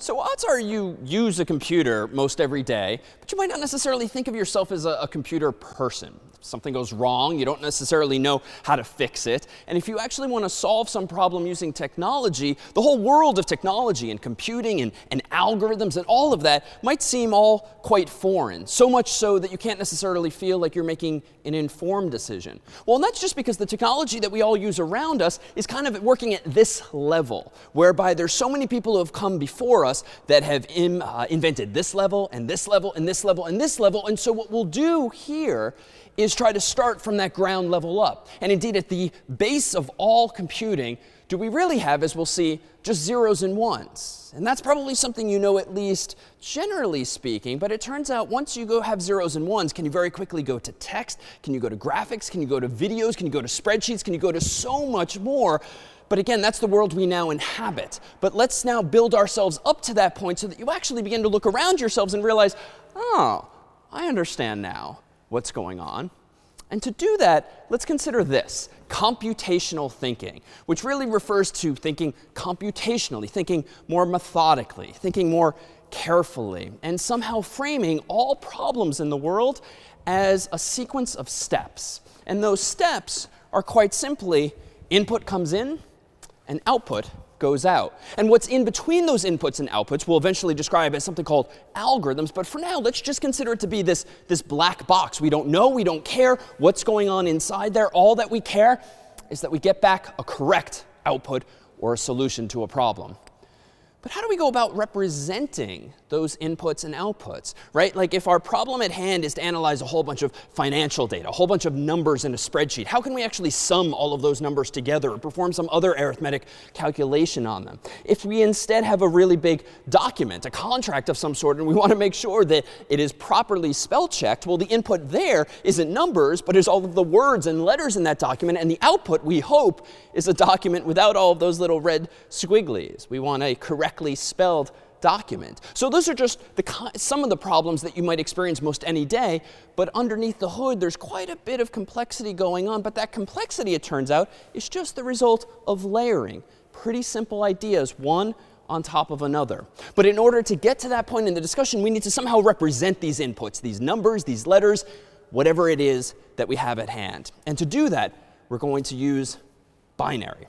So odds are you use a computer most every day, but you might not necessarily think of yourself as a computer person. If something goes wrong, you don't necessarily know how to fix it. And if you actually want to solve some problem using technology, the whole world of technology and computing and algorithms and all of that might seem all quite foreign. So much so that you can't necessarily feel like you're making an informed decision. Well, and that's just because the technology that we all use around us is kind of working at this level, whereby there's so many people who have come before us that have invented this level and this level and this level and this level. And so what we'll do here is try to start from that ground level up. And indeed, at the base of all computing, do we really have, as we'll see, just zeros and ones? And that's probably something you know, at least generally speaking. But it turns out once you go have zeros and ones, can you very quickly go to text? Can you go to graphics? Can you go to videos? Can you go to spreadsheets? Can you go to so much more? But again, that's the world we now inhabit. But let's now build ourselves up to that point so that you actually begin to look around yourselves and realize, oh, I understand now what's going on. And to do that, let's consider this, computational thinking, which really refers to thinking computationally, thinking more methodically, thinking more carefully, and somehow framing all problems in the world as a sequence of steps. And those steps are quite simply input comes in and output goes out. And what's in between those inputs and outputs we'll eventually describe as something called algorithms. But for now, let's just consider it to be this black box. We don't know, we don't care what's going on inside there. All that we care is that we get back a correct output or a solution to a problem. But how do we go about representing those inputs and outputs, right? Like if our problem at hand is to analyze a whole bunch of financial data, a whole bunch of numbers in a spreadsheet, how can we actually sum all of those numbers together or perform some other arithmetic calculation on them? If we instead have a really big document, a contract of some sort, and we want to make sure that it is properly spell checked, well, the input there isn't numbers, but is all of the words and letters in that document, and the output, we hope, is a document without all of those little red squigglies. We want a correctly spelled document. So those are just some of the problems that you might experience most any day, but underneath the hood, there's quite a bit of complexity going on. But that complexity, it turns out, is just the result of layering. Pretty simple ideas, one on top of another. But in order to get to that point in the discussion, we need to somehow represent these inputs, these numbers, these letters, whatever it is that we have at hand. And to do that, we're going to use binary.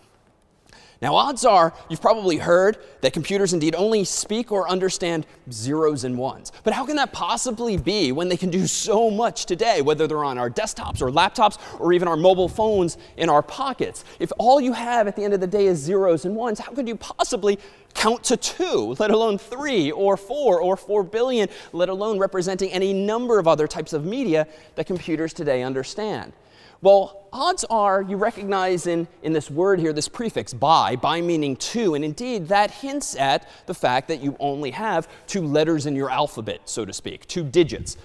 Now, odds are you've probably heard that computers indeed only speak or understand zeros and ones. But how can that possibly be when they can do so much today, whether they're on our desktops or laptops or even our mobile phones in our pockets? If all you have at the end of the day is zeros and ones, how could you possibly count to 2, let alone 3 or 4 or 4 billion, let alone representing any number of other types of media that computers today understand? Well, odds are you recognize in this word here, this prefix, by meaning 2. And indeed, that hints at the fact that you only have 2 letters in your alphabet, so to speak, 2 digits,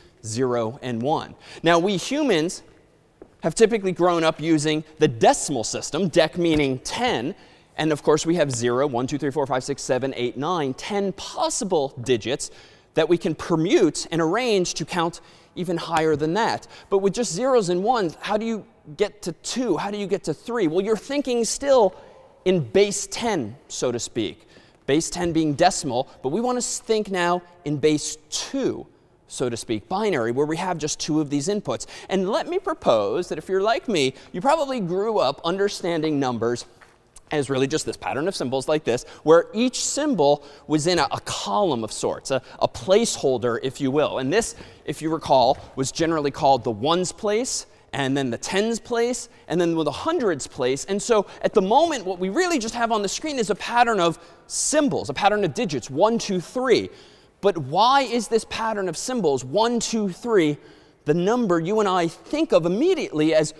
0 and 1. Now, we humans have typically grown up using the decimal system, dec meaning 10. And of course, we have 0, 1, 2, 3, 4, 5, 6, 7, 8, 9, 10 possible digits that we can permute and arrange to count even higher than that. But with just zeros and ones, how do you get to 2? How do you get to 3? Well, you're thinking still in base 10, so to speak. Base 10 being decimal, but we want to think now in base 2, so to speak, binary, where we have just 2 of these inputs. And let me propose that if you're like me, you probably grew up understanding numbers as really just this pattern of symbols like this, where each symbol was in a column of sorts, a placeholder, if you will. And this, if you recall, was generally called the ones place, and then the tens place, and then the hundreds place. And so at the moment, what we really just have on the screen is a pattern of symbols, a pattern of digits, 1, 2, 3. But why is this pattern of symbols, 1, 2, 3, the number you and I think of immediately as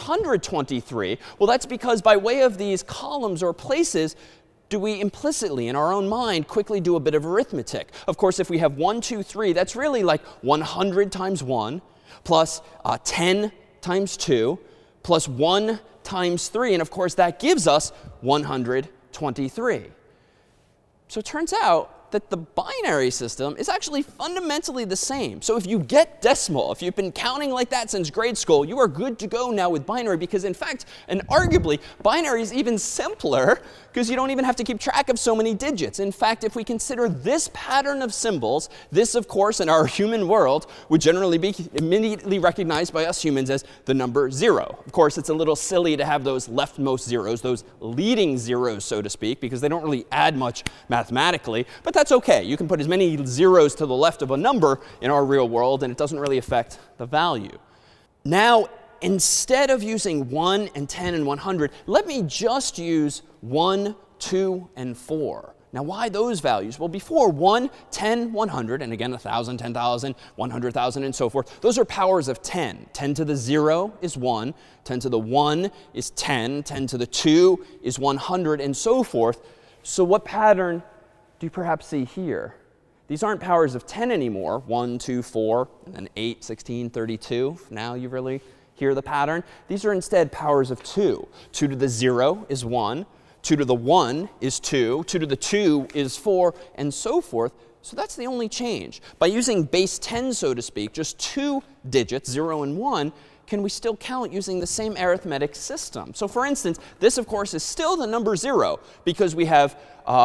123? Well, that's because by way of these columns or places, do we implicitly, in our own mind, quickly do a bit of arithmetic. Of course, if we have 1, 2, 3, that's really like 100 times 1 plus 10 times 2 plus 1 times 3. And of course, that gives us 123. So it turns out that the binary system is actually fundamentally the same. So if you get decimal, if you've been counting like that since grade school, you are good to go now with binary because, in fact, and arguably, binary is even simpler because you don't even have to keep track of so many digits. In fact, if we consider this pattern of symbols, this, of course, in our human world, would generally be immediately recognized by us humans as the number 0. Of course, it's a little silly to have those leftmost zeros, those leading zeros, so to speak, because they don't really add much mathematically. But that's OK. You can put as many zeros to the left of a number in our real world, and it doesn't really affect the value. Now, instead of using 1 and 10 and 100, let me just use 1, 2, and 4. Now, why those values? Well, before 1, 10, 100, and again 1,000, 10,000, 100,000, and so forth, those are powers of 10. 10 to the 0 is 1. 10 to the 1 is 10. 10 to the 2 is 100, and so forth. So what pattern do you perhaps see here? These aren't powers of 10 anymore. 1, 2, 4, and then 8, 16, 32. Now you really hear the pattern. These are instead powers of 2. 2 to the 0 is 1. 2 to the 1 is 2. 2 to the 2 is 4, and so forth. So that's the only change. By using base 10, so to speak, just 2 digits, 0 and 1, can we still count using the same arithmetic system? So for instance, this, of course, is still the number 0 because we have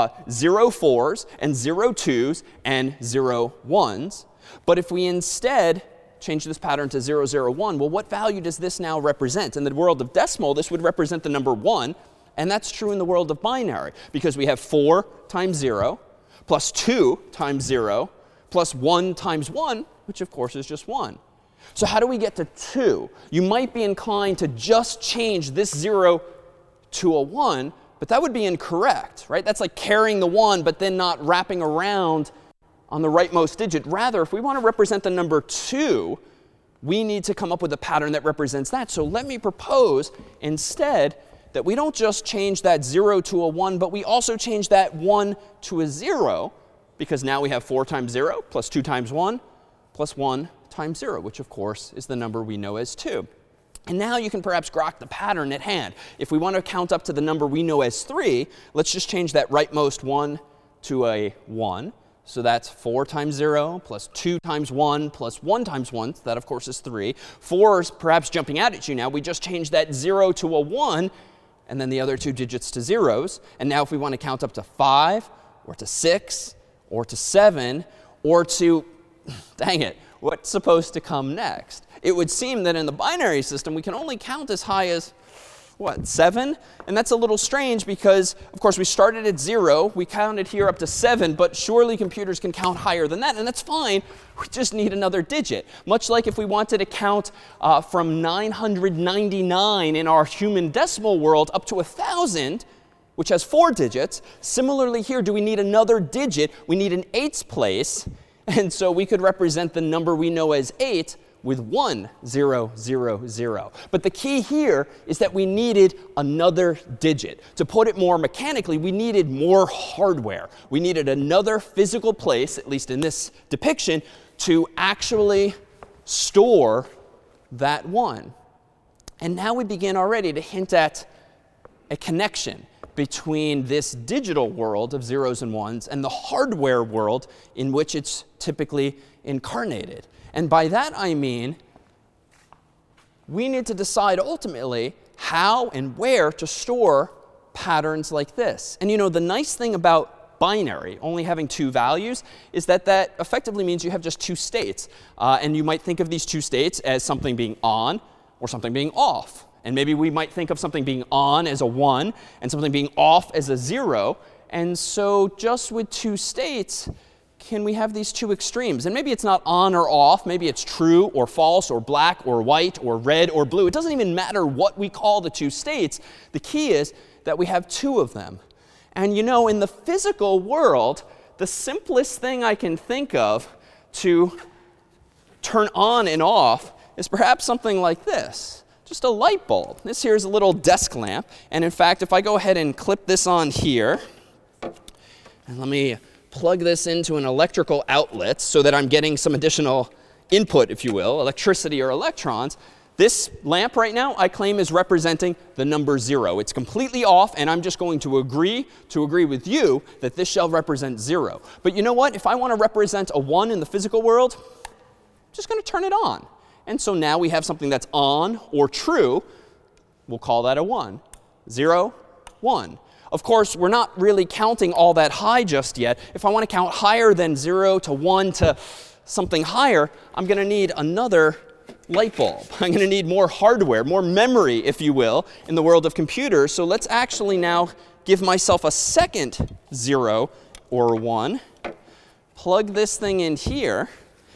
0 4s and 0 2s and 0 1s. But if we instead change this pattern to 0 0 1, well, what value does this now represent? In the world of decimal, this would represent the number 1. And that's true in the world of binary because we have 4 times 0 plus 2 times 0 plus 1 times 1, which of course is just 1. So how do we get to 2? You might be inclined to just change this 0 to a 1, but that would be incorrect, right? That's like carrying the 1 but then not wrapping around on the rightmost digit. Rather, if we want to represent the number 2, we need to come up with a pattern that represents that. So let me propose instead that we don't just change that 0 to a 1, but we also change that 1 to a 0, because now we have 4 times 0 plus 2 times 1 plus 1 times 0, which of course is the number we know as 2. And now you can perhaps grok the pattern at hand. If we want to count up to the number we know as 3, let's just change that rightmost 1 to a 1. So that's 4 times 0 plus 2 times 1 plus 1 times 1. So that, of course, is 3. 4 is perhaps jumping out at you now. We just changed that 0 to a 1. And then the other 2 digits to zeros. And now if we want to count up to 5 or to 6 or to 7 or to, dang it, what's supposed to come next? It would seem that in the binary system, we can only count as high as, 7? And that's a little strange because, of course, we started at 0. We counted here up to 7. But surely computers can count higher than that. And that's fine. We just need another digit. Much like if we wanted to count from 999 in our human decimal world up to 1,000, which has 4 digits. Similarly here, do we need another digit? We need an 8's place. And so we could represent the number we know as 8 with 1, 0, 0, 0. But the key here is that we needed another digit. To put it more mechanically, we needed more hardware. We needed another physical place, at least in this depiction, to actually store that 1. And now we begin already to hint at a connection between this digital world of zeros and ones and the hardware world in which it's typically incarnated. And by that I mean we need to decide ultimately how and where to store patterns like this. And you know, the nice thing about binary, only having 2 values, is that that effectively means you have just 2 states. And you might think of these 2 states as something being on or something being off. And maybe we might think of something being on as a 1 and something being off as a 0. And so just with 2 states, can we have these 2 extremes? And maybe it's not on or off. Maybe it's true or false or black or white or red or blue. It doesn't even matter what we call the 2 states. The key is that we have 2 of them. And you know, in the physical world, the simplest thing I can think of to turn on and off is perhaps something like this. Just a light bulb. This here is a little desk lamp. And in fact, if I go ahead and clip this on here, and let me plug this into an electrical outlet so that I'm getting some additional input, if you will, electricity or electrons, This lamp right now, I claim, is representing the number 0. It's completely off, and I'm just going to agree with you that this shall represent 0. But you know what? If I want to represent a 1 in the physical world, I'm just going to turn it on. And so now we have something that's on or true. We'll call that a 1. 0, 1. Of course, we're not really counting all that high just yet. If I want to count higher than 0 to 1 to something higher, I'm going to need another light bulb. I'm going to need more hardware, more memory, if you will, in the world of computers. So let's actually now give myself a second 0 or 1. Plug this thing in here.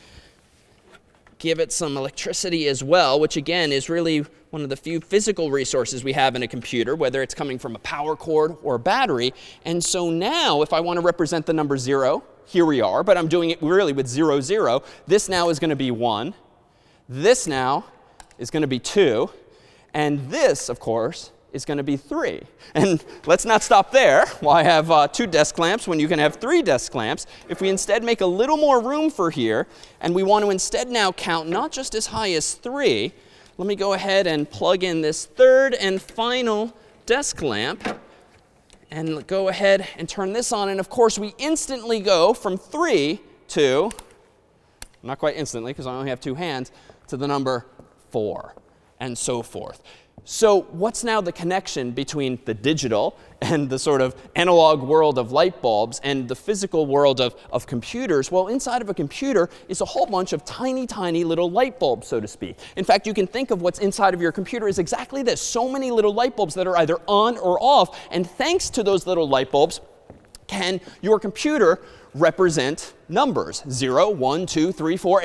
Give it some electricity as well, which again is really one of the few physical resources we have in a computer, whether it's coming from a power cord or a battery. And so now, if I want to represent the number 0, here we are, but I'm doing it really with 0, 0. This now is going to be 1. This now is going to be 2. And this, of course, is going to be 3. And let's not stop there. Why have 2 desk lamps when you can have 3 desk lamps? If we instead make a little more room for here, and we want to instead now count not just as high as 3, let me go ahead and plug in this third and final desk lamp and go ahead and turn this on. And of course, we instantly go from 3 to, not quite instantly because I only have 2 hands, to the number 4 and so forth. So what's now the connection between the digital and the sort of analog world of light bulbs and the physical world of computers? Well, inside of a computer is a whole bunch of tiny, tiny little light bulbs, so to speak. In fact, you can think of what's inside of your computer as exactly this. So many little light bulbs that are either on or off. And thanks to those little light bulbs, can your computer represent numbers, 0, 1, 2, 3, 4,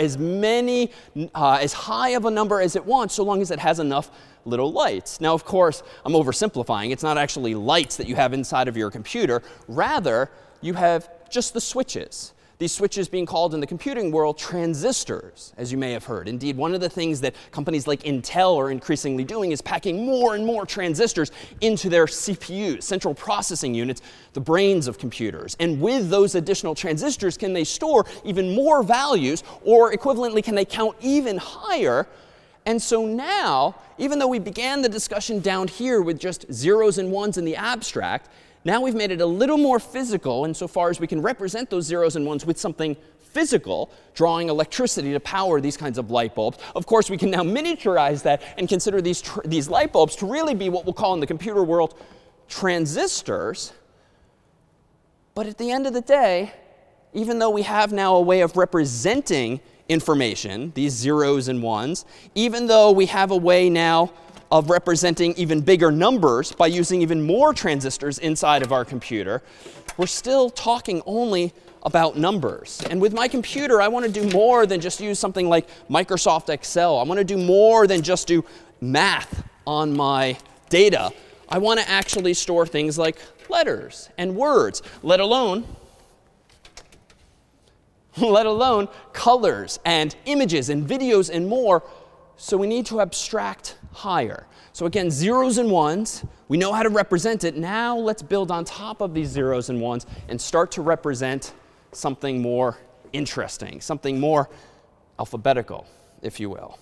as high of a number as it wants, so long as it has enough little lights. Now, of course, I'm oversimplifying. It's not actually lights that you have inside of your computer. Rather, you have just the switches. These switches being called in the computing world transistors, as you may have heard. Indeed, one of the things that companies like Intel are increasingly doing is packing more and more transistors into their CPUs, central processing units, the brains of computers. And with those additional transistors, can they store even more values, or equivalently, can they count even higher? And so now, even though we began the discussion down here with just zeros and ones in the abstract, now we've made it a little more physical insofar as we can represent those zeros and ones with something physical, drawing electricity to power these kinds of light bulbs. Of course, we can now miniaturize that and consider these light bulbs to really be what we'll call in the computer world transistors. But at the end of the day, even though we have now a way of representing information, these zeros and ones, even though we have a way now of representing even bigger numbers by using even more transistors inside of our computer, we're still talking only about numbers. And with my computer, I want to do more than just use something like Microsoft Excel. I want to do more than just do math on my data. I want to actually store things like letters and words, let alone colors and images and videos and more. So we need to abstract higher. So again, zeros and ones, we know how to represent it. Now let's build on top of these zeros and ones and start to represent something more interesting, something more alphabetical, if you will.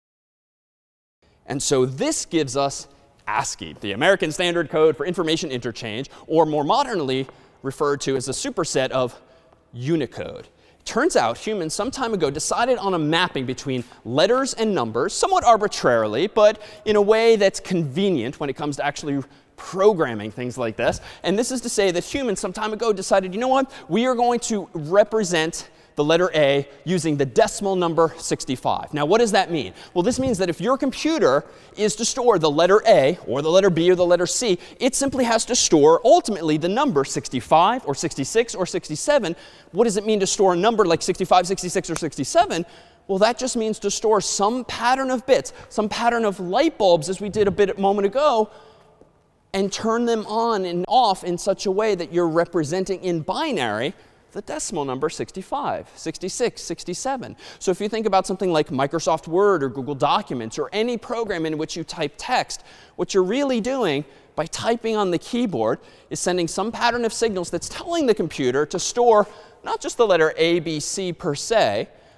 And so this gives us ASCII, the American Standard Code for Information Interchange, or more modernly referred to as a superset of Unicode. Turns out humans some time ago decided on a mapping between letters and numbers, somewhat arbitrarily, but in a way that's convenient when it comes to actually programming things like this. And this is to say that humans some time ago decided, you know what, we are going to represent the letter A using the decimal number 65. Now, what does that mean? Well, this means that if your computer is to store the letter A or the letter B or the letter C, it simply has to store ultimately the number 65 or 66 or 67. What does it mean to store a number like 65, 66, or 67? Well, that just means to store some pattern of bits, some pattern of light bulbs, as we did a moment ago, and turn them on and off in such a way that you're representing in binary the decimal number 65, 66, 67. So if you think about something like Microsoft Word or Google Documents or any program in which you type text, what you're really doing by typing on the keyboard is sending some pattern of signals that's telling the computer to store not just the letter A, B, C per se,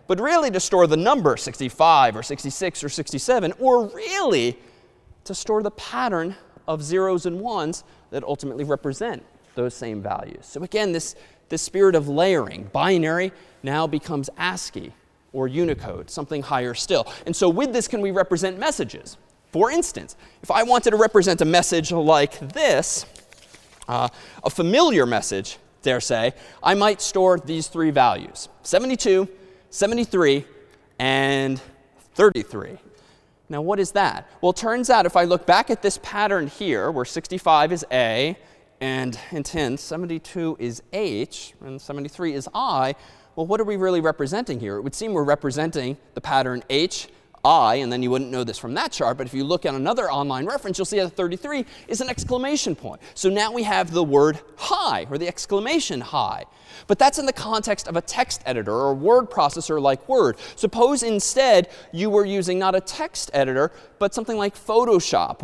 but really to store the number 65 or 66 or 67, or really to store the pattern of zeros and ones that ultimately represent those same values. So again, this spirit of layering, binary now becomes ASCII or Unicode, something higher still. And so with this, can we represent messages? For instance, if I wanted to represent a message like this, a familiar message, dare say, I might store these three values: 72, 73, and 33. Now, what is that? Well, it turns out if I look back at this pattern here, where 65 is A, and hint, 72 is H, and 73 is I, well, what are we really representing here? It would seem we're representing the pattern H, I, and then you wouldn't know this from that chart, but if you look at another online reference, you'll see that 33 is an exclamation point. So now we have the word hi, or the exclamation hi. But that's in the context of a text editor or a word processor like Word. Suppose instead you were using not a text editor, but something like Photoshop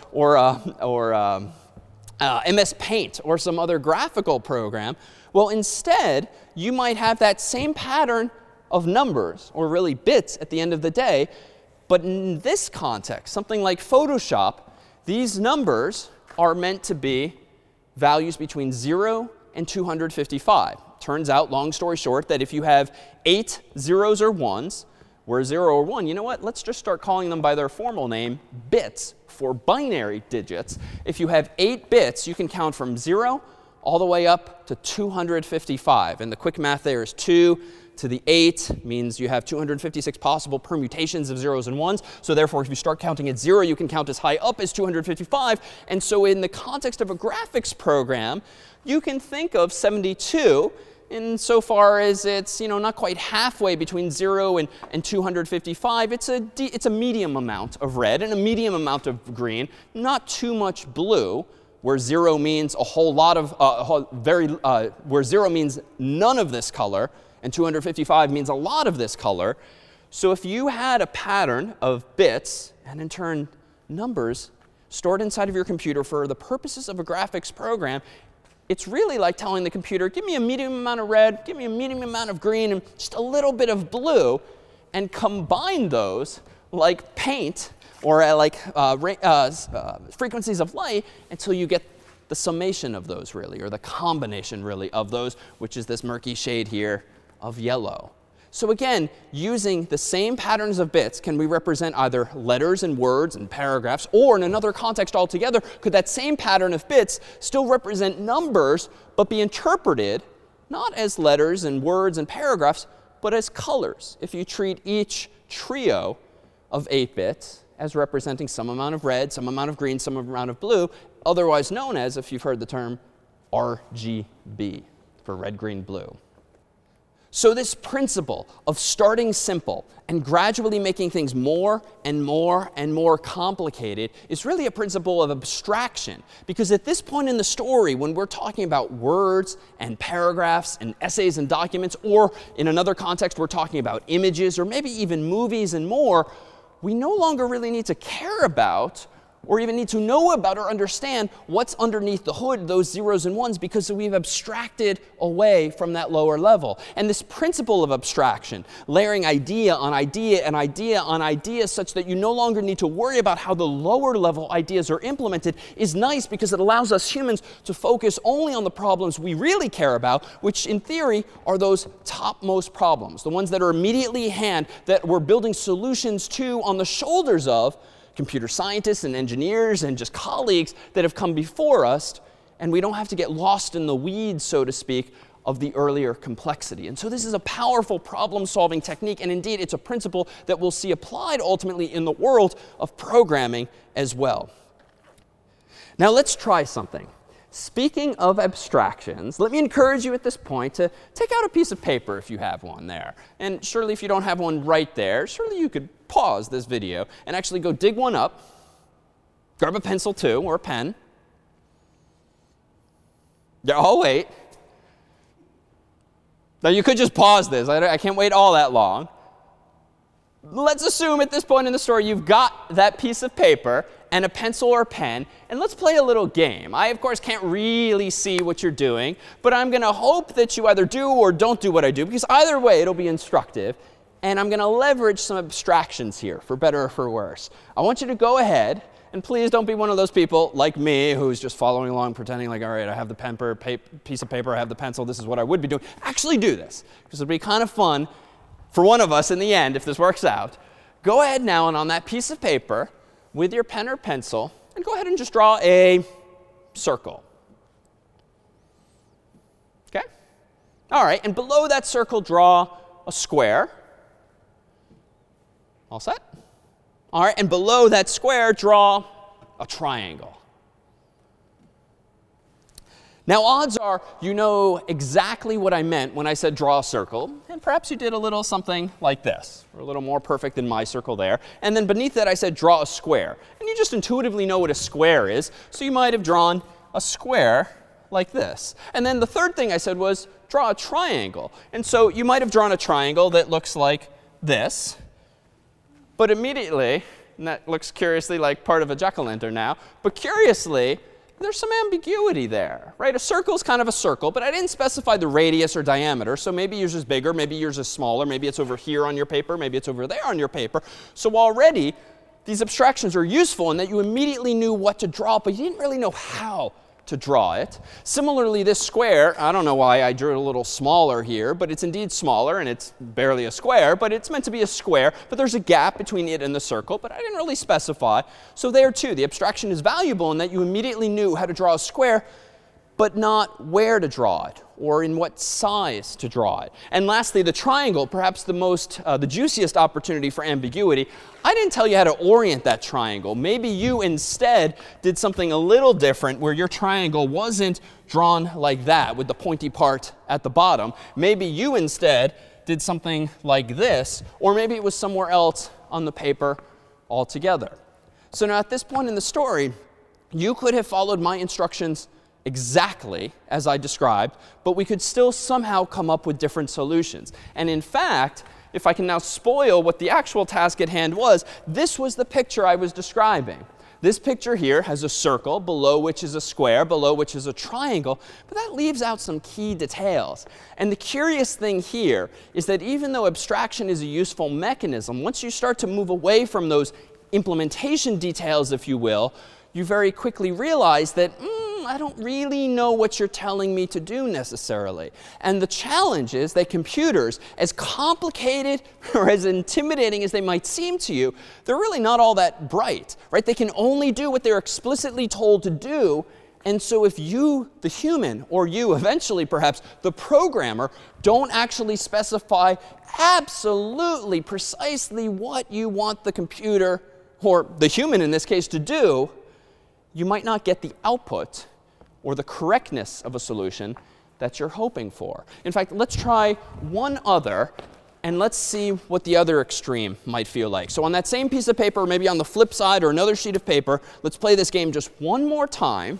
or MS Paint or some other graphical program. Well, instead, you might have that same pattern of numbers, or really bits at the end of the day. But in this context, something like Photoshop, these numbers are meant to be values between 0 and 255. Turns out, long story short, that if you have 8 zeros or ones, where 0 or 1, you know what? Let's just start calling them by their formal name, bits, for binary digits. If you have 8 bits, you can count from 0 all the way up to 255. And the quick math there is 2 to the 8 means you have 256 possible permutations of zeros and ones. So therefore, if you start counting at 0, you can count as high up as 255. And so in the context of a graphics program, you can think of 72 insofar as it's, not quite halfway between 0 and 255. It's a medium amount of red and a medium amount of green, not too much blue, where 0 means a whole lot of, where 0 means none of this color, and 255 means a lot of this color. So if you had a pattern of bits, and in turn numbers, stored inside of your computer for the purposes of a graphics program, it's really like telling the computer, give me a medium amount of red, give me a medium amount of green, and just a little bit of blue, and combine those like paint or frequencies of light until you get the summation of those, really, or the combination, really, of those, which is this murky shade here of yellow. So again, using the same patterns of bits, can we represent either letters and words and paragraphs, or in another context altogether, could that same pattern of bits still represent numbers, but be interpreted not as letters and words and paragraphs, but as colors, if you treat each trio of 8 bits as representing some amount of red, some amount of green, some amount of blue, otherwise known as, if you've heard the term, RGB, for red, green, blue. So this principle of starting simple and gradually making things more and more and more complicated is really a principle of abstraction. Because at this point in the story, when we're talking about words and paragraphs and essays and documents, or in another context, we're talking about images or maybe even movies and more, we no longer really need to care about or even need to know about or understand what's underneath the hood, those zeros and ones, because we've abstracted away from that lower level. And this principle of abstraction, layering idea on idea and idea on idea such that you no longer need to worry about how the lower level ideas are implemented, is nice because it allows us humans to focus only on the problems we really care about, which in theory are those topmost problems, the ones that are immediately at hand, that we're building solutions to on the shoulders of computer scientists and engineers and just colleagues that have come before us, and we don't have to get lost in the weeds, so to speak, of the earlier complexity. And so this is a powerful problem-solving technique, and indeed it's a principle that we'll see applied ultimately in the world of programming as well. Now let's try something. Speaking of abstractions, let me encourage you at this point to take out a piece of paper if you have one there. And surely if you don't have one right there, surely you could pause this video and actually go dig one up. Grab a pencil too, or a pen. Yeah, I'll wait. Now you could just pause this. I can't wait all that long. Let's assume at this point in the story you've got that piece of paper and a pencil or pen, and let's play a little game. I, of course, can't really see what you're doing, but I'm going to hope that you either do or don't do what I do, because either way it'll be instructive. And I'm going to leverage some abstractions here, for better or for worse. I want you to go ahead, and please don't be one of those people like me who's just following along, pretending like, all right, I have the piece of paper, I have the pencil, this is what I would be doing. Actually do this, because it'll be kind of fun for one of us in the end if this works out. Go ahead now, and on that piece of paper, with your pen or pencil, and go ahead and just draw a circle. OK? All right, and below that circle, draw a square. All set? All right, and below that square, draw a triangle. Now, odds are you know exactly what I meant when I said draw a circle. And perhaps you did a little something like this, or a little more perfect than my circle there. And then beneath that, I said draw a square. And you just intuitively know what a square is. So you might have drawn a square like this. And then the third thing I said was draw a triangle. And so you might have drawn a triangle that looks like this. But immediately, and that looks curiously like part of a jack-o'-lantern now, but curiously, there's some ambiguity there, right? A circle is kind of a circle, but I didn't specify the radius or diameter. So maybe yours is bigger, maybe yours is smaller, maybe it's over here on your paper, maybe it's over there on your paper. So already, these abstractions are useful in that you immediately knew what to draw, but you didn't really know how to draw it. Similarly, this square, I don't know why I drew it a little smaller here, but it's indeed smaller, and it's barely a square, but it's meant to be a square. But there's a gap between it and the circle, but I didn't really specify. So there, too, the abstraction is valuable in that you immediately knew how to draw a square, but not where to draw it or in what size to draw it. And lastly, the triangle, perhaps the juiciest opportunity for ambiguity. I didn't tell you how to orient that triangle. Maybe you instead did something a little different where your triangle wasn't drawn like that with the pointy part at the bottom. Maybe you instead did something like this, or maybe it was somewhere else on the paper altogether. So now at this point in the story, you could have followed my instructions exactly as I described, but we could still somehow come up with different solutions. And in fact, if I can now spoil what the actual task at hand was, this was the picture I was describing. This picture here has a circle, below which is a square, below which is a triangle, but that leaves out some key details. And the curious thing here is that even though abstraction is a useful mechanism, once you start to move away from those implementation details, if you will, you very quickly realize that, I don't really know what you're telling me to do necessarily. And the challenge is that computers, as complicated or as intimidating as they might seem to you, they're really not all that bright, right? They can only do what they're explicitly told to do. And so if you, the human, or you eventually perhaps, the programmer, don't actually specify absolutely precisely what you want the computer, or the human in this case, to do, you might not get the output or the correctness of a solution that you're hoping for. In fact, let's try one other, and let's see what the other extreme might feel like. So on that same piece of paper, maybe on the flip side or another sheet of paper, let's play this game just one more time.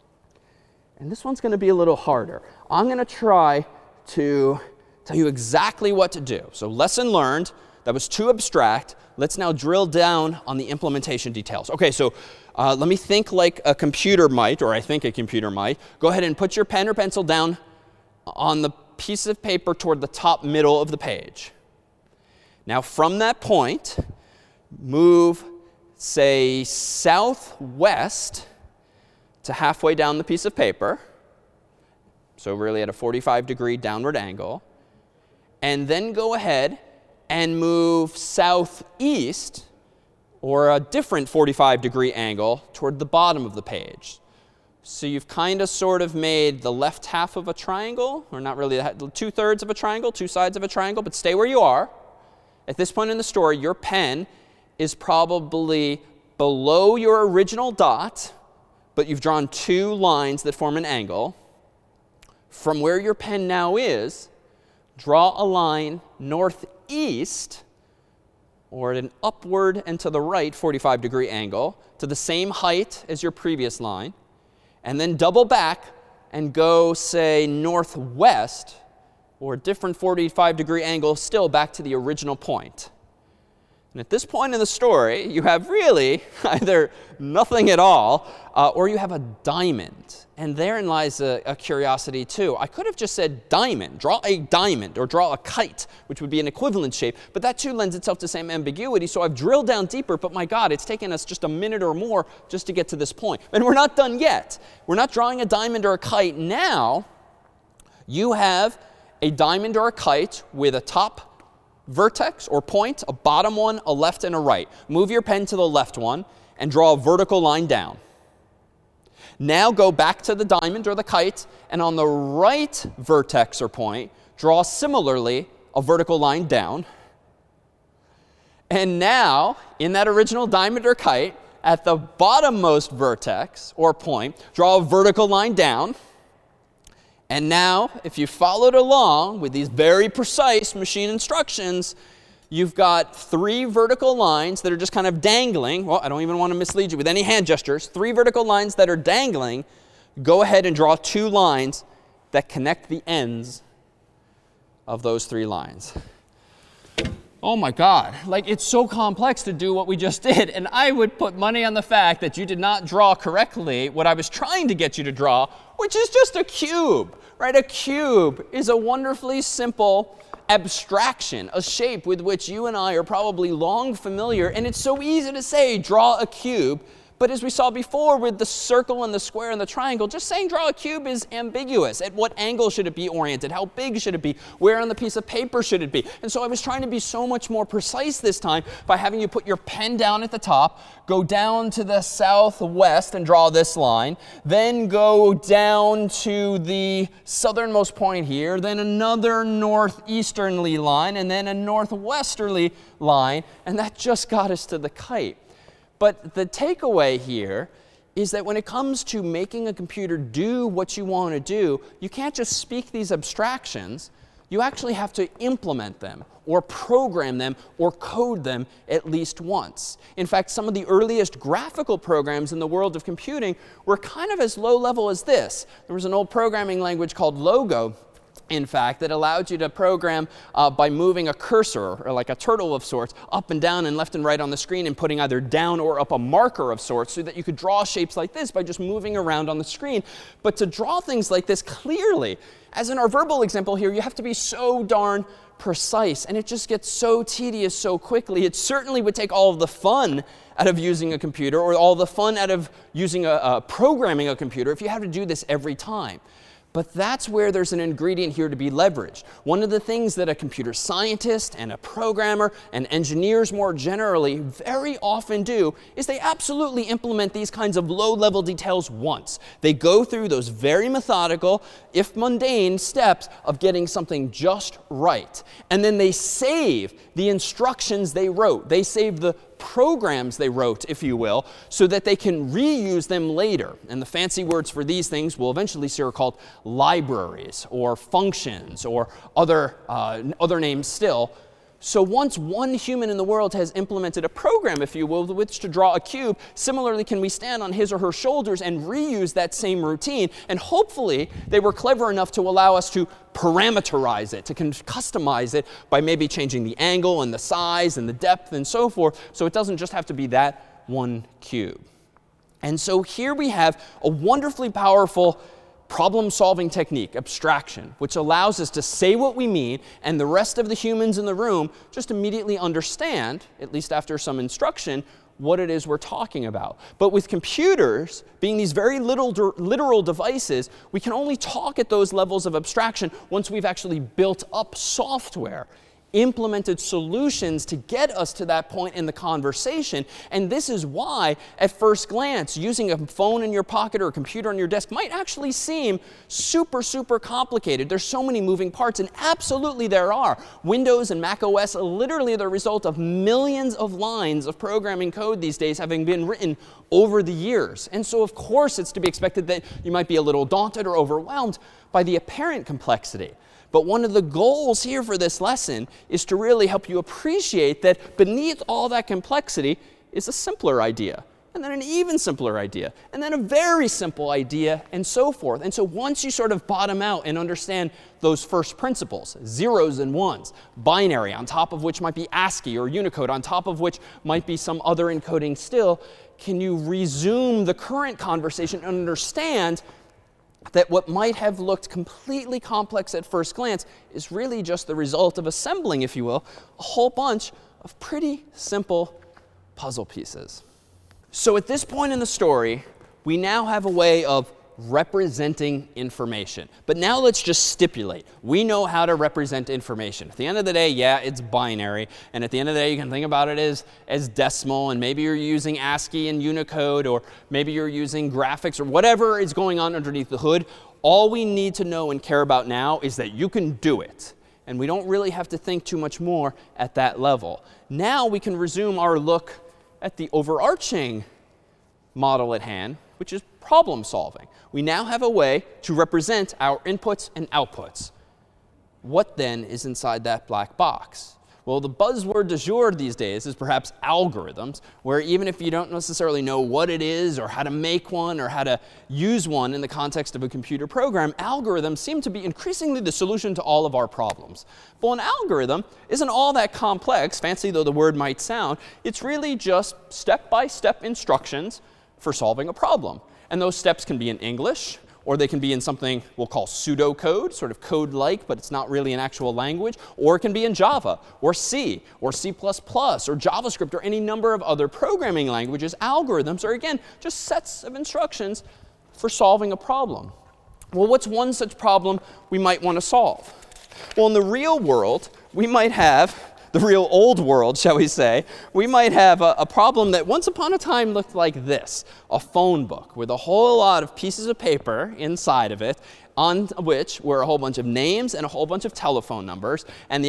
And this one's going to be a little harder. I'm going to try to tell you exactly what to do. So lesson learned. That was too abstract. Let's now drill down on the implementation details. OK, so let me think like a computer might, or I think a computer might. Go ahead and put your pen or pencil down on the piece of paper toward the top middle of the page. Now from that point, move, say, southwest to halfway down the piece of paper. So really at a 45-degree downward angle. And then go ahead and move southeast, or a different 45-degree angle, toward the bottom of the page. So you've kind of sort of made the left half of a triangle, or not really, 2/3 of a triangle, 2 sides of a triangle, but stay where you are. At this point in the story, your pen is probably below your original dot, but you've drawn 2 lines that form an angle. From where your pen now is, draw a line northeast, or at an upward and to the right 45-degree angle, to the same height as your previous line. And then double back and go, say, northwest, or a different 45-degree angle still back to the original point. And at this point in the story, you have really either nothing at all, or you have a diamond. And therein lies a curiosity, too. I could have just said diamond, draw a diamond, or draw a kite, which would be an equivalent shape. But that, too, lends itself to the same ambiguity. So I've drilled down deeper. But my God, it's taken us just a minute or more just to get to this point. And we're not done yet. We're not drawing a diamond or a kite. Now, you have a diamond or a kite with a top vertex or point, a bottom one, a left, and a right. Move your pen to the left one and draw a vertical line down. Now go back to the diamond or the kite, and on the right vertex or point, draw similarly a vertical line down. And now, in that original diamond or kite, at the bottommost vertex or point, draw a vertical line down. And now, if you followed along with these very precise machine instructions, you've got 3 vertical lines that are just kind of dangling. Well, I don't even want to mislead you with any hand gestures. 3 vertical lines that are dangling. Go ahead and draw 2 lines that connect the ends of those 3 lines. Oh my God, like it's so complex to do what we just did. And I would put money on the fact that you did not draw correctly what I was trying to get you to draw, which is just a cube, right? A cube is a wonderfully simple abstraction, a shape with which you and I are probably long familiar. And it's so easy to say, draw a cube. But as we saw before with the circle and the square and the triangle, just saying draw a cube is ambiguous. At what angle should it be oriented? How big should it be? Where on the piece of paper should it be? And so I was trying to be so much more precise this time by having you put your pen down at the top, go down to the southwest and draw this line, then go down to the southernmost point here, then another northeasterly line, and then a northwesterly line, and that just got us to the kite. But the takeaway here is that when it comes to making a computer do what you want to do, you can't just speak these abstractions. You actually have to implement them or program them or code them at least once. In fact, some of the earliest graphical programs in the world of computing were kind of as low level as this. There was an old programming language called Logo, in fact, that allowed you to program by moving a cursor, or like a turtle of sorts, up and down and left and right on the screen and putting either down or up a marker of sorts so that you could draw shapes like this by just moving around on the screen. But to draw things like this clearly, as in our verbal example here, you have to be so darn precise, and it just gets so tedious so quickly. It certainly would take all of the fun out of using a computer or all the fun out of using programming a computer if you have to do this every time. But that's where there's an ingredient here to be leveraged. One of the things that a computer scientist and a programmer and engineers more generally very often do is they absolutely implement these kinds of low-level details once. They go through those very methodical, if mundane, steps of getting something just right. And then they save the instructions they wrote. They save the programs they wrote, if you will, so that they can reuse them later. And the fancy words for these things we'll eventually see are called libraries or functions or other names still. So once one human in the world has implemented a program, if you will, with which to draw a cube, similarly can we stand on his or her shoulders and reuse that same routine. And hopefully they were clever enough to allow us to parameterize it, to customize it by maybe changing the angle and the size and the depth and so forth, so it doesn't just have to be that one cube. And so here we have a wonderfully powerful problem-solving technique, abstraction, which allows us to say what we mean, and the rest of the humans in the room just immediately understand, at least after some instruction, what it is we're talking about. But with computers, being these very literal devices, we can only talk at those levels of abstraction once we've actually built up software, implemented solutions to get us to that point in the conversation. And this is why, at first glance, using a phone in your pocket or a computer on your desk might actually seem super, super complicated. There's so many moving parts, and absolutely there are. Windows and Mac OS are literally the result of millions of lines of programming code these days having been written over the years. And so, of course, it's to be expected that you might be a little daunted or overwhelmed by the apparent complexity. But one of the goals here for this lesson is to really help you appreciate that beneath all that complexity is a simpler idea. and then an even simpler idea, and then a very simple idea, and so forth. And so once you sort of bottom out and understand those first principles, zeros and ones, binary, on top of which might be ASCII or Unicode, on top of which might be some other encoding still, can you resume the current conversation and understand that what might have looked completely complex at first glance is really just the result of assembling, if you will, a whole bunch of pretty simple puzzle pieces. So at this point in the story, we now have a way of representing information. But now let's just stipulate. We know how to represent information. At the end of the day, yeah, it's binary. And at the end of the day, you can think about it as decimal. And maybe you're using ASCII and Unicode, or maybe you're using graphics, or whatever is going on underneath the hood. All we need to know and care about now is that you can do it. And we don't really have to think too much more at that level. Now we can resume our look at the overarching model at hand, which is problem solving. We now have a way to represent our inputs and outputs. What then is inside that black box? Well, the buzzword du jour these days is perhaps algorithms, where even if you don't necessarily know what it is or how to make one or how to use one in the context of a computer program, algorithms seem to be increasingly the solution to all of our problems. Well, an algorithm isn't all that complex, fancy though the word might sound. It's really just step-by-step instructions for solving a problem. And those steps can be in English, or they can be in something we'll call pseudocode, sort of code-like, but it's not really an actual language. Or it can be in Java, or C, or C++, or JavaScript, or any number of other programming languages. Algorithms are, again, just sets of instructions for solving a problem. Well, what's one such problem we might want to solve? Well, in the real world, we might have the real old world, shall we say, we might have a problem that once upon a time looked like this: a phone book with a whole lot of pieces of paper inside of it, on which were a whole bunch of names and a whole bunch of telephone numbers. And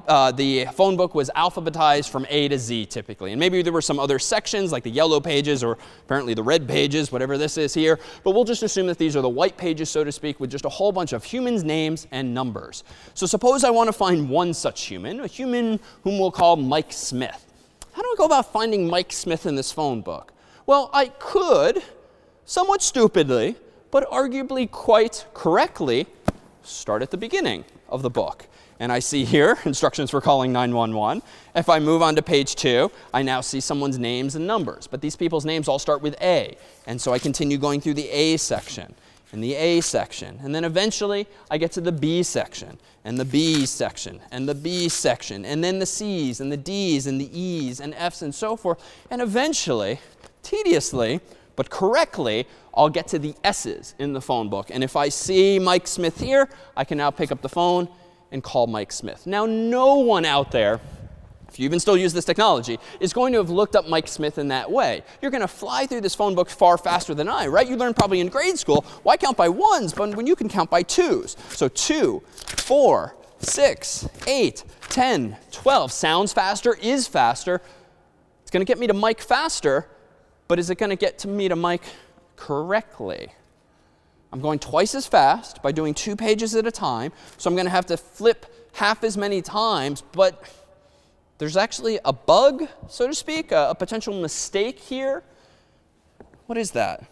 the phone book was alphabetized from A to Z, typically. And maybe there were some other sections, like the yellow pages, or apparently the red pages, whatever this is here. But we'll just assume that these are the white pages, so to speak, with just a whole bunch of humans' names and numbers. So suppose I want to find one such human, a human whom we'll call Mike Smith. How do I go about finding Mike Smith in this phone book? Well, I could, somewhat stupidly, but arguably quite correctly, start at the beginning of the book. And I see here instructions for calling 911. If I move on to page 2, I now see someone's names and numbers. But these people's names all start with A. And so I continue going through the A section and the A section. And then eventually I get to the B section and the B section and the B section. And then the C's and the D's and the E's and F's and so forth. And eventually, tediously, but correctly, I'll get to the S's in the phone book. And if I see Mike Smith here, I can now pick up the phone and call Mike Smith. Now, no one out there, if you even still use this technology, is going to have looked up Mike Smith in that way. You're going to fly through this phone book far faster than I, right? You learned probably in grade school, why count by ones when you can count by twos? So 2, 4, 6, 8, 10, 12. Sounds faster, is faster. It's going to get me to Mike faster, but is it going to get me to Mike correctly? I'm going twice as fast by doing 2 pages at a time, so I'm going to have to flip half as many times, but there's actually a bug, so to speak, a potential mistake here. What is that?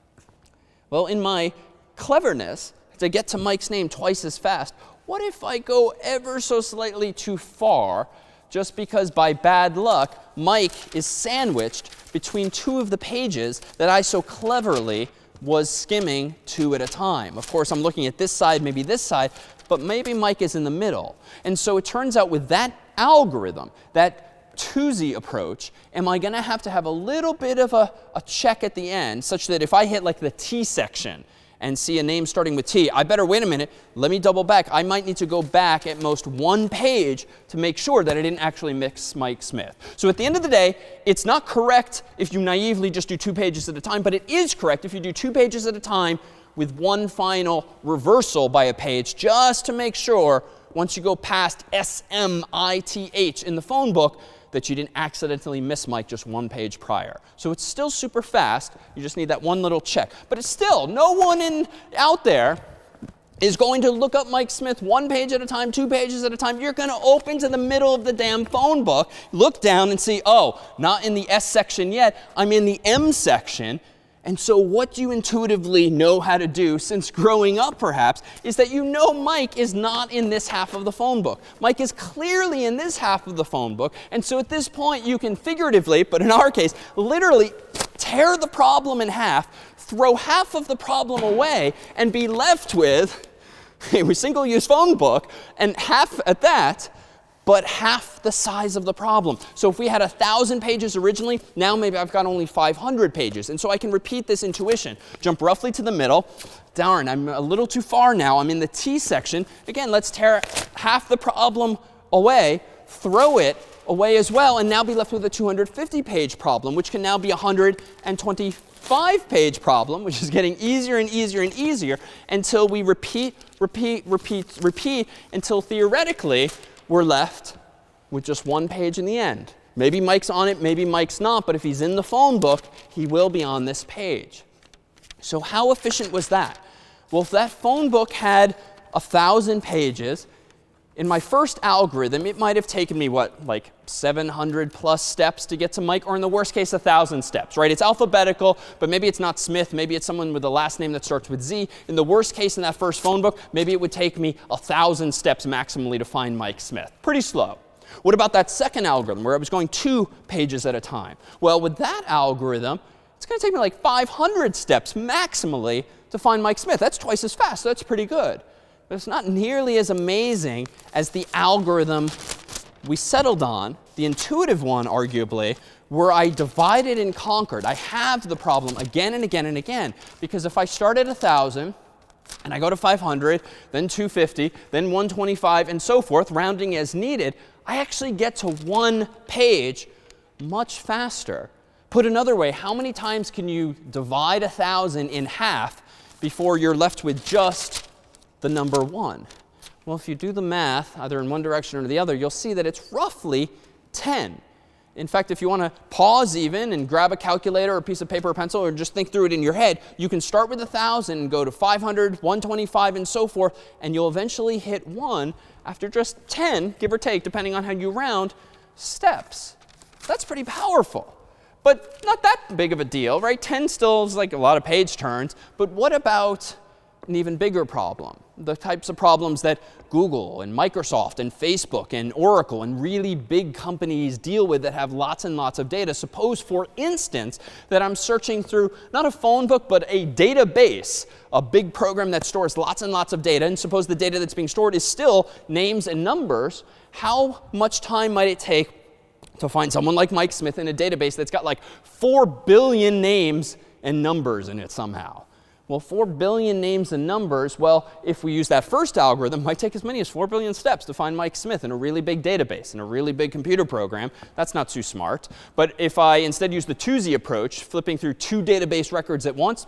Well, in my cleverness to get to Mike's name twice as fast, what if I go ever so slightly too far, just because by bad luck, Mike is sandwiched between 2 of the pages that I so cleverly was skimming 2 at a time. Of course, I'm looking at this side, maybe this side, but maybe Mike is in the middle. And so it turns out with that algorithm, that twosie approach, am I going to have a little bit of a check at the end, such that if I hit like the T section and see a name starting with T, I better wait a minute, let me double back. I might need to go back at most 1 page to make sure that I didn't actually miss Mike Smith. So at the end of the day, it's not correct if you naively just do 2 pages at a time, but it is correct if you do 2 pages at a time with 1 final reversal by a page, just to make sure once you go past SMITH in the phone book that you didn't accidentally miss Mike just 1 page prior. So it's still super fast. You just need that one little check. But it's still, no one out there is going to look up Mike Smith one page at a time, 2 pages at a time. You're going to open to the middle of the damn phone book, look down and see, oh, not in the S section yet, I'm in the M section. And so what you intuitively know how to do since growing up perhaps is that you know Mike is not in this half of the phone book. Mike is clearly in this half of the phone book. And so at this point you can figuratively, but in our case, literally tear the problem in half, throw half of the problem away, and be left with a single-use phone book, and half at that, but half the size of the problem. So if we had 1,000 pages originally, now maybe I've got only 500 pages. And so I can repeat this intuition. Jump roughly to the middle. Darn, I'm a little too far now. I'm in the T section. Again, let's tear half the problem away, throw it away as well, and now be left with a 250-page problem, which can now be a 125-page problem, which is getting easier and easier and easier until we repeat until theoretically we're left with just one page in the end. Maybe Mike's on it, maybe Mike's not, but if he's in the phone book, he will be on this page. So how efficient was that? Well, if that phone book had 1,000 pages, in my first algorithm, it might have taken me, like 700 plus steps to get to Mike, or in the worst case, 1,000 steps, right? It's alphabetical, but maybe it's not Smith. Maybe it's someone with a last name that starts with Z. In the worst case, in that first phone book, maybe it would take me 1,000 steps maximally to find Mike Smith. Pretty slow. What about that second algorithm where I was going 2 pages at a time? Well, with that algorithm, it's going to take me like 500 steps maximally to find Mike Smith. That's twice as fast. So that's pretty good. But it's not nearly as amazing as the algorithm we settled on, the intuitive one, arguably, where I divided and conquered. I halved the problem again and again and again. Because if I start at 1,000, and I go to 500, then 250, then 125, and so forth, rounding as needed, I actually get to 1 page much faster. Put another way, how many times can you divide 1,000 in half before you're left with just the number 1? Well, if you do the math, either in one direction or the other, you'll see that it's roughly 10. In fact, if you want to pause even and grab a calculator or a piece of paper or pencil or just think through it in your head, you can start with 1,000 and go to 500, 125, and so forth, and you'll eventually hit 1 after just 10, give or take, depending on how you round, steps. That's pretty powerful. But not that big of a deal, right? 10 still is like a lot of page turns. But what about an even bigger problem? The types of problems that Google and Microsoft and Facebook and Oracle and really big companies deal with that have lots and lots of data. Suppose, for instance, that I'm searching through not a phone book, but a database, a big program that stores lots and lots of data. And suppose the data that's being stored is still names and numbers. How much time might it take to find someone like Mike Smith in a database that's got like 4 billion names and numbers in it somehow? Well, 4 billion names and numbers, well, if we use that first algorithm, it might take as many as 4 billion steps to find Mike Smith in a really big database, in a really big computer program. That's not too smart. But if I instead use the 2Z approach, flipping through 2 database records at once,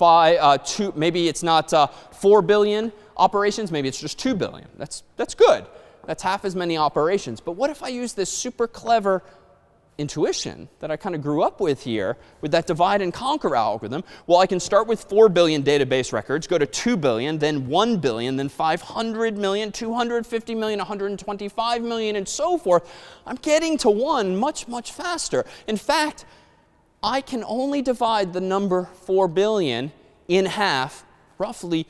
maybe it's not 4 billion operations, maybe it's just 2 billion. That's good. That's half as many operations. But what if I use this super clever intuition that I kind of grew up with here, with that divide and conquer algorithm? Well, I can start with 4 billion database records, go to 2 billion, then 1 billion, then 500 million, 250 million, 125 million, and so forth. I'm getting to 1 much, much faster. In fact, I can only divide the number 4 billion in half roughly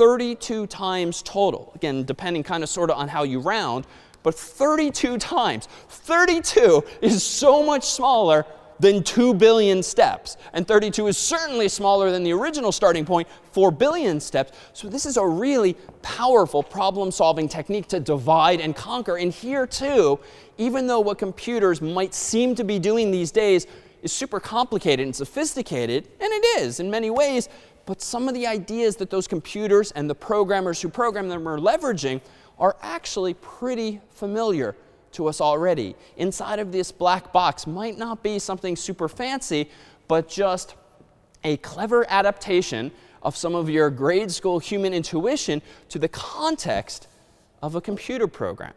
32 times total. Again, depending kind of sort of on how you round, but 32 times. 32 is so much smaller than 2 billion steps. And 32 is certainly smaller than the original starting point, 4 billion steps. So this is a really powerful problem-solving technique to divide and conquer. And here, too, even though what computers might seem to be doing these days is super complicated and sophisticated, and it is in many ways, but some of the ideas that those computers and the programmers who program them are leveraging are actually pretty familiar to us already. Inside of this black box might not be something super fancy, but just a clever adaptation of some of your grade school human intuition to the context of a computer program.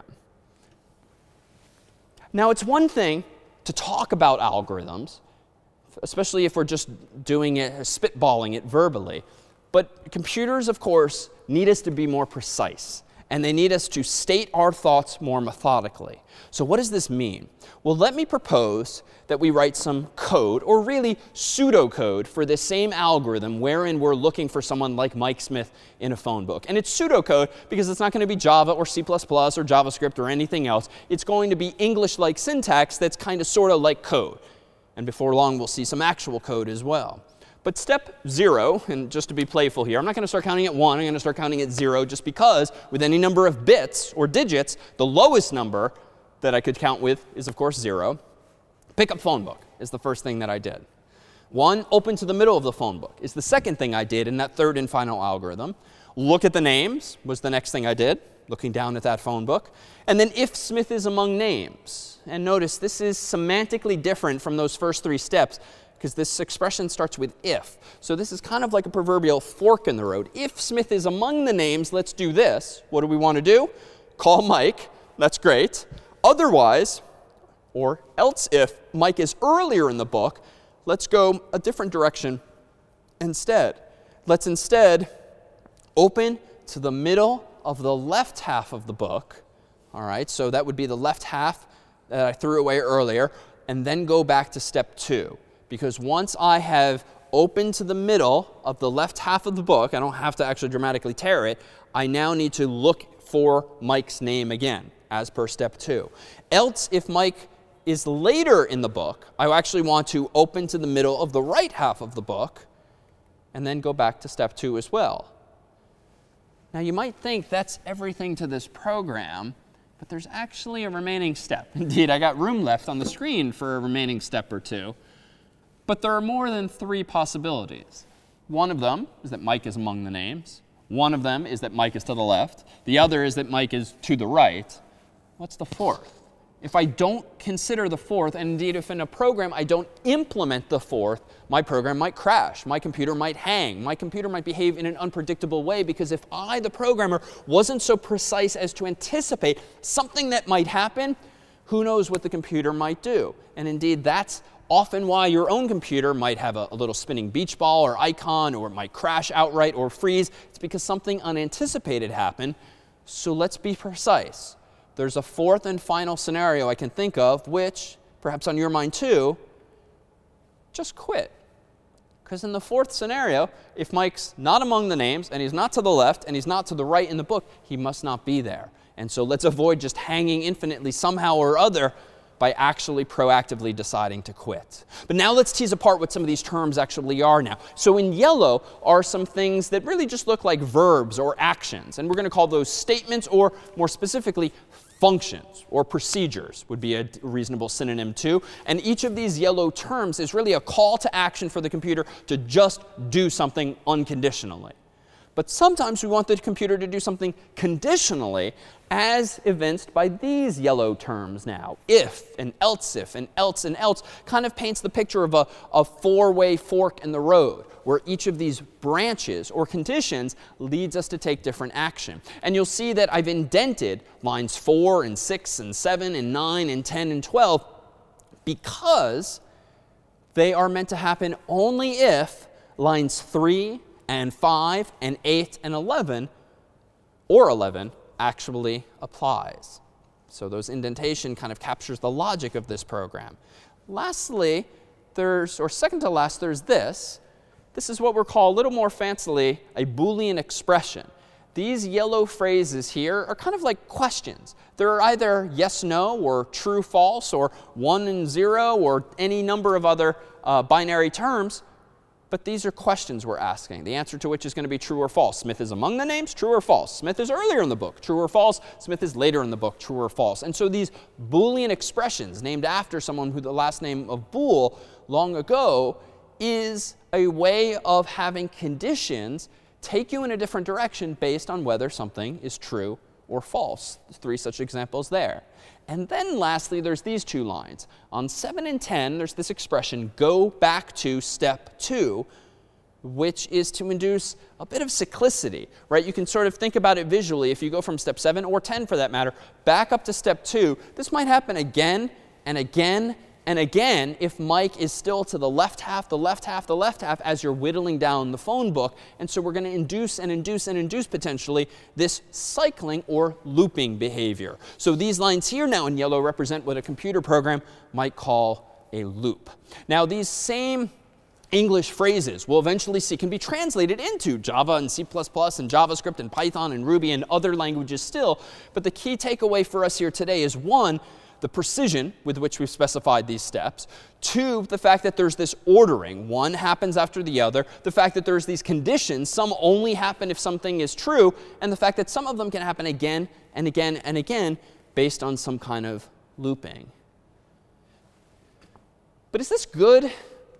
Now, it's one thing to talk about algorithms, especially if we're just doing it, spitballing it verbally. But computers, of course, need us to be more precise. And they need us to state our thoughts more methodically. So what does this mean? Well, let me propose that we write some code, or really pseudocode, for this same algorithm wherein we're looking for someone like Mike Smith in a phone book. And it's pseudocode because it's not going to be Java or C++ or JavaScript or anything else. It's going to be English-like syntax that's kind of sort of like code. And before long, we'll see some actual code as well. But step 0, and just to be playful here, I'm not going to start counting at 1. I'm going to start counting at 0 just because with any number of bits or digits, the lowest number that I could count with is, of course, 0. Pick up phone book is the first thing that I did. 1, open to the middle of the phone book is the second thing I did in that third and final algorithm. Look at the names was the next thing I did, looking down at that phone book. And then if Smith is among names. And notice this is semantically different from those first 3 steps, because this expression starts with if. So this is kind of like a proverbial fork in the road. If Smith is among the names, let's do this. What do we want to do? Call Mike. That's great. Otherwise, or else if Mike is earlier in the book, let's go a different direction instead. Let's instead open to the middle of the left half of the book. All right, so that would be the left half that I threw away earlier, and then go back to step 2. Because once I have opened to the middle of the left half of the book, I don't have to actually dramatically tear it, I now need to look for Mike's name again, as per step 2. Else, if Mike is later in the book, I actually want to open to the middle of the right half of the book, and then go back to step 2 as well. Now, you might think that's everything to this program, but there's actually a remaining step. Indeed, I got room left on the screen for a remaining step or 2. But there are more than 3 possibilities. One of them is that Mike is among the names. One of them is that Mike is to the left. The other is that Mike is to the right. What's the fourth? If I don't consider the fourth, and indeed if in a program I don't implement the fourth, my program might crash. My computer might hang. My computer might behave in an unpredictable way, because if I, the programmer, wasn't so precise as to anticipate something that might happen, who knows what the computer might do. And indeed, that's often why your own computer might have a little spinning beach ball or icon, or it might crash outright or freeze. It's because something unanticipated happened. So let's be precise. There's a fourth and final scenario I can think of, which, perhaps on your mind too, just quit. Because in the fourth scenario, if Mike's not among the names, and he's not to the left, and he's not to the right in the book, he must not be there. And so let's avoid just hanging infinitely somehow or other by actually proactively deciding to quit. But now let's tease apart what some of these terms actually are now. So in yellow are some things that really just look like verbs or actions. And we're going to call those statements, or more specifically, functions or procedures would be a reasonable synonym too. And each of these yellow terms is really a call to action for the computer to just do something unconditionally. But sometimes we want the computer to do something conditionally, as evinced by these yellow terms now. If and else and else kind of paints the picture of a four-way fork in the road, where each of these branches or conditions leads us to take different action. And you'll see that I've indented lines 4 and 6 and 7 and 9 and 10 and 12 because they are meant to happen only if lines 3 and 5 and 8 and 11 actually applies. So those indentation kind of captures the logic of this program. Lastly, second to last, there's this. This is what we're called a little more fancily a Boolean expression. These yellow phrases here are kind of like questions. They're either yes, no, or true, false, or 1 and 0, or any number of other binary terms. But these are questions we're asking, the answer to which is going to be true or false. Smith is among the names, true or false. Smith is earlier in the book, true or false. Smith is later in the book, true or false. And so these Boolean expressions, named after someone who the last name of Boole long ago, is a way of having conditions take you in a different direction based on whether something is true or false. There's 3 such examples there. And then lastly, there's these 2 lines. On 7 and 10, there's this expression, go back to step 2, which is to induce a bit of cyclicity, right? You can sort of think about it visually. If you go from step 7 or 10 for that matter, back up to step 2, this might happen again and again and again if Mike is still to the left half, the left half, the left half as you're whittling down the phone book. And so we're going to induce and induce and induce potentially this cycling or looping behavior. So these lines here now in yellow represent what a computer program might call a loop. Now these same English phrases we'll eventually see can be translated into Java and C++ and JavaScript and Python and Ruby and other languages still. But the key takeaway for us here today is, one, the precision with which we've specified these steps. Two, the fact that there's this ordering. One happens after the other. The fact that there's these conditions. Some only happen if something is true. And the fact that some of them can happen again and again and again based on some kind of looping. But is this good?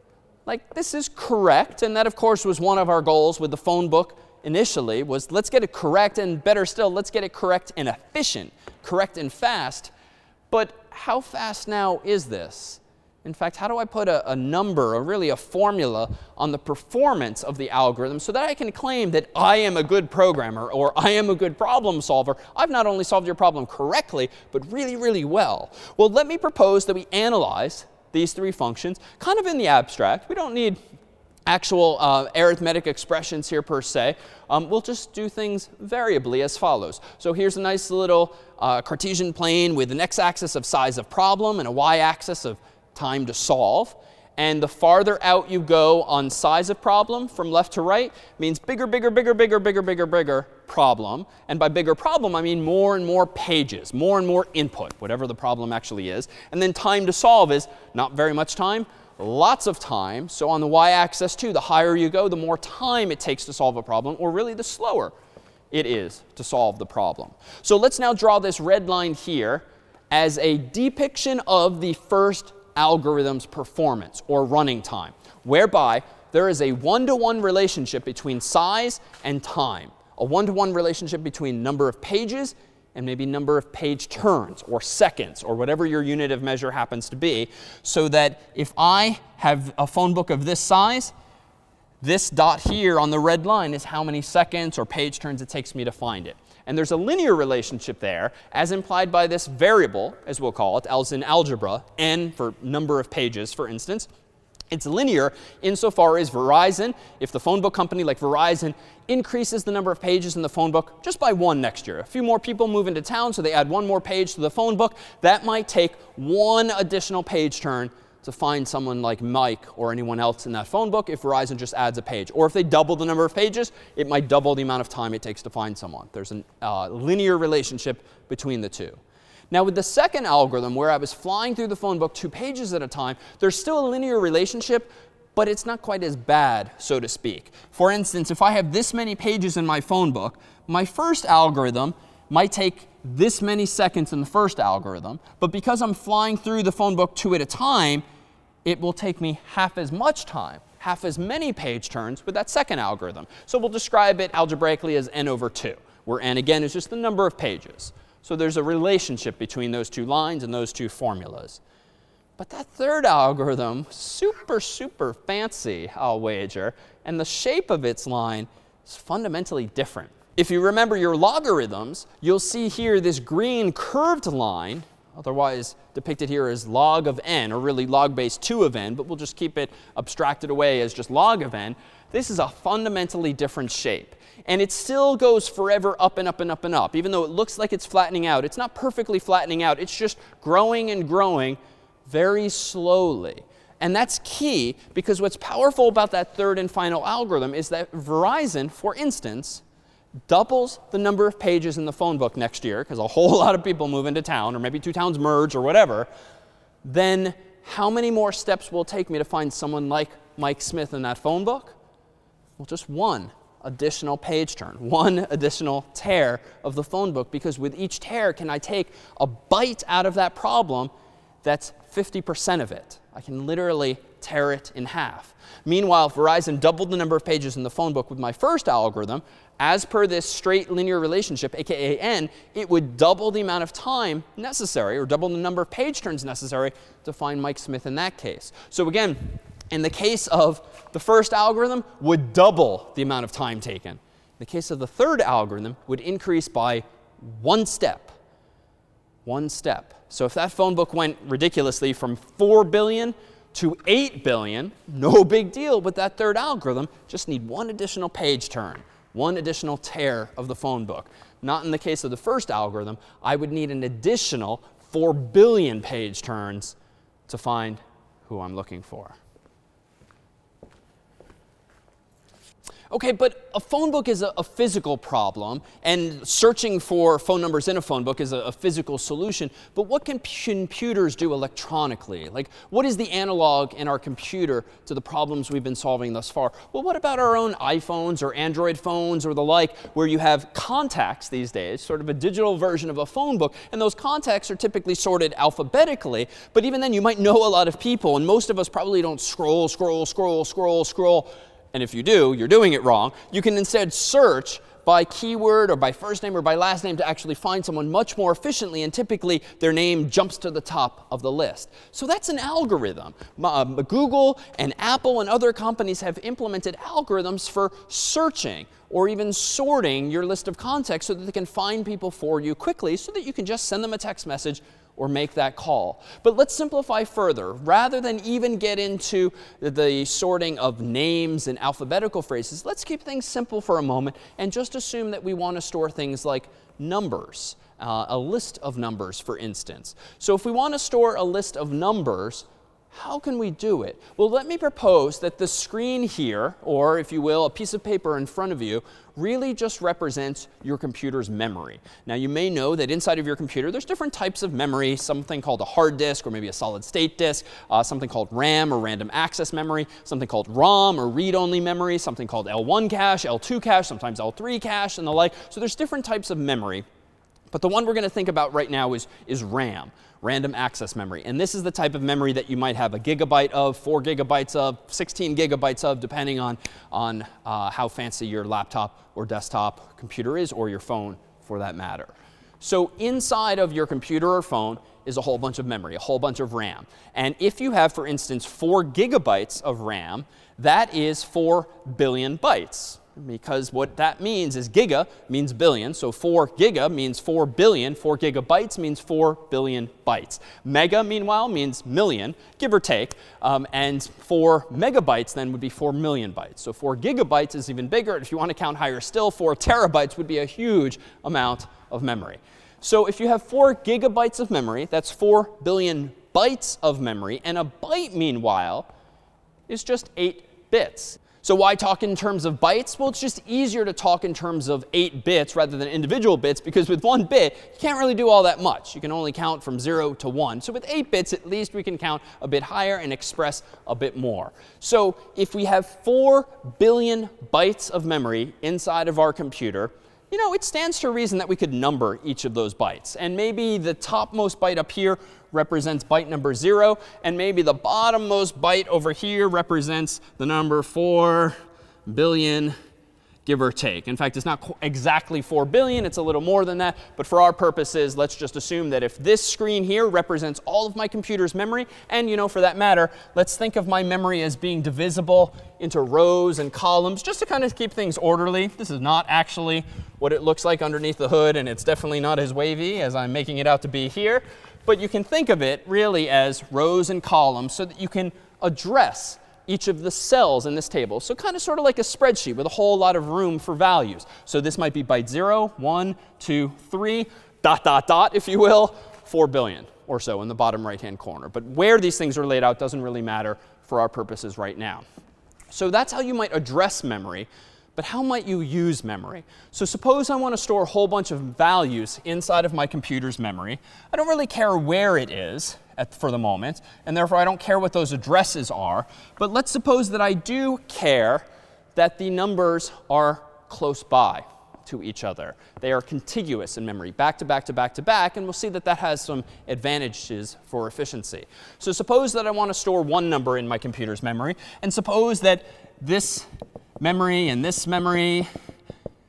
Like, this is correct. And that, of course, was one of our goals with the phone book initially, was let's get it correct, and better still, let's get it correct and efficient, correct and fast. But how fast now is this? In fact, how do I put a number, or really a formula, on the performance of the algorithm so that I can claim that I am a good programmer or I am a good problem solver? I've not only solved your problem correctly, but really, really well. Well, let me propose that we analyze these three functions kind of in the abstract. We don't need actual arithmetic expressions here per se. We'll just do things variably as follows. So here's a nice little Cartesian plane with an x-axis of size of problem and a y-axis of time to solve. And the farther out you go on size of problem from left to right means bigger, bigger, bigger, bigger, bigger, bigger, bigger problem. And by bigger problem, I mean more and more pages, more and more input, whatever the problem actually is. And then time to solve is not very much time, lots of time. So on the y-axis too, the higher you go, the more time it takes to solve a problem, or really the slower it is to solve the problem. So let's now draw this red line here as a depiction of the first algorithm's performance or running time, whereby there is a one-to-one relationship between size and time, a one-to-one relationship between number of pages and maybe number of page turns or seconds or whatever your unit of measure happens to be, so that if I have a phone book of this size, this dot here on the red line is how many seconds or page turns it takes me to find it. And there's a linear relationship there, as implied by this variable, as we'll call it, as in algebra, n for number of pages, for instance. It's linear insofar as Verizon, if the phone book company like Verizon increases the number of pages in the phone book just by one next year. A few more people move into town, so they add one more page to the phone book. That might take one additional page turn to find someone like Mike or anyone else in that phone book if Verizon just adds a page. Or if they double the number of pages, it might double the amount of time it takes to find someone. There's a linear relationship between the two. Now with the second algorithm, where I was flying through the phone book 2 pages at a time, there's still a linear relationship, but it's not quite as bad, so to speak. For instance, if I have this many pages in my phone book, my first algorithm might take this many seconds in the first algorithm. But because I'm flying through the phone book 2 at a time, it will take me half as much time, half as many page turns with that second algorithm. So we'll describe it algebraically as n over 2, where n, again, is just the number of pages. So there's a relationship between those two lines and those two formulas. But that third algorithm, super, super fancy, I'll wager, and the shape of its line is fundamentally different. If you remember your logarithms, you'll see here this green curved line, otherwise depicted here as log of n, or really log base 2 of n, but we'll just keep it abstracted away as just log of n. This is a fundamentally different shape. And it still goes forever up and up and up and up. Even though it looks like it's flattening out, it's not perfectly flattening out. It's just growing and growing very slowly. And that's key, because what's powerful about that third and final algorithm is that Verizon, for instance, doubles the number of pages in the phone book next year, because a whole lot of people move into town, or maybe 2 towns merge or whatever. Then how many more steps will it take me to find someone like Mike Smith in that phone book? Well, just one additional page turn, one additional tear of the phone book, because with each tear can I take a bite out of that problem that's 50% of it. I can literally tear it in half. Meanwhile, if Verizon doubled the number of pages in the phone book with my first algorithm, as per this straight linear relationship, aka n, it would double the amount of time necessary, or double the number of page turns necessary to find Mike Smith in that case. So again, in the case of the first algorithm, would double the amount of time taken. In the case of the third algorithm, would increase by 1 step. One step. So if that phone book went ridiculously from 4 billion to 8 billion, no big deal with that third algorithm. Just need one additional page turn, one additional tear of the phone book. Not in the case of the first algorithm. I would need an additional 4 billion page turns to find who I'm looking for. OK, but a phone book is a physical problem, and searching for phone numbers in a phone book is a physical solution. But what can computers do electronically? Like, what is the analog in our computer to the problems we've been solving thus far? Well, what about our own iPhones or Android phones or the like, where you have contacts these days, sort of a digital version of a phone book, and those contacts are typically sorted alphabetically. But even then, you might know a lot of people, and most of us probably don't scroll. And if you do, you're doing it wrong. You can instead search by keyword or by first name or by last name to actually find someone much more efficiently, and typically their name jumps to the top of the list. So that's an algorithm. Google and Apple and other companies have implemented algorithms for searching or even sorting your list of contacts so that they can find people for you quickly, so that you can just send them a text message or make that call. But let's simplify further. Rather than even get into the sorting of names and alphabetical phrases, let's keep things simple for a moment and just assume that we want to store things like numbers, a list of numbers, for instance. So if we want to store a list of numbers, how can we do it? Well, let me propose that the screen here, or if you will, a piece of paper in front of you, really just represents your computer's memory. Now, you may know that inside of your computer, there's different types of memory, something called a hard disk or maybe a solid state disk, something called RAM or random access memory, something called ROM or read-only memory, something called L1 cache, L2 cache, sometimes L3 cache, and the like. So there's different types of memory. But the one we're going to think about right now is RAM, random access memory. And this is the type of memory that you might have a gigabyte of, 4 gigabytes of, 16 gigabytes of, depending on how fancy your laptop or desktop computer is, or your phone for that matter. So inside of your computer or phone is a whole bunch of memory, a whole bunch of RAM. And if you have, for instance, 4 gigabytes of RAM, that is 4 billion bytes. Because what that means is giga means billion. So 4 giga means 4 billion. 4 gigabytes means 4 billion bytes. Mega, meanwhile, means million, give or take. And 4 megabytes then would be 4 million bytes. So 4 gigabytes is even bigger. If you want to count higher still, 4 terabytes would be a huge amount of memory. So if you have 4 gigabytes of memory, that's 4 billion bytes of memory. And a byte, meanwhile, is just 8 bits. So why talk in terms of bytes? Well, it's just easier to talk in terms of 8 bits rather than individual bits, because with 1 bit, you can't really do all that much. You can only count from 0 to 1. So with 8 bits, at least we can count a bit higher and express a bit more. So if we have 4 billion bytes of memory inside of our computer, you know, it stands to reason that we could number each of those bytes. And maybe the topmost byte up here represents byte number 0, and maybe the bottommost byte over here represents the number 4 billion, give or take. In fact, it's not exactly 4 billion. It's a little more than that. But for our purposes, let's just assume that if this screen here represents all of my computer's memory, and, you know, for that matter, let's think of my memory as being divisible into rows and columns, just to kind of keep things orderly. This is not actually what it looks like underneath the hood, and it's definitely not as wavy as I'm making it out to be here. But you can think of it really as rows and columns so that you can address each of the cells in this table. So kind of sort of like a spreadsheet with a whole lot of room for values. So this might be byte 0, 1, 2, 3, ... if you will, 4 billion or so in the bottom right-hand corner. But where these things are laid out doesn't really matter for our purposes right now. So that's how you might address memory. But how might you use memory? So suppose I want to store a whole bunch of values inside of my computer's memory. I don't really care where it is for the moment, and therefore I don't care what those addresses are. But let's suppose that I do care that the numbers are close by to each other. They are contiguous in memory, back to back to back to back, and we'll see that that has some advantages for efficiency. So suppose that I want to store one number in my computer's memory, and suppose that this memory and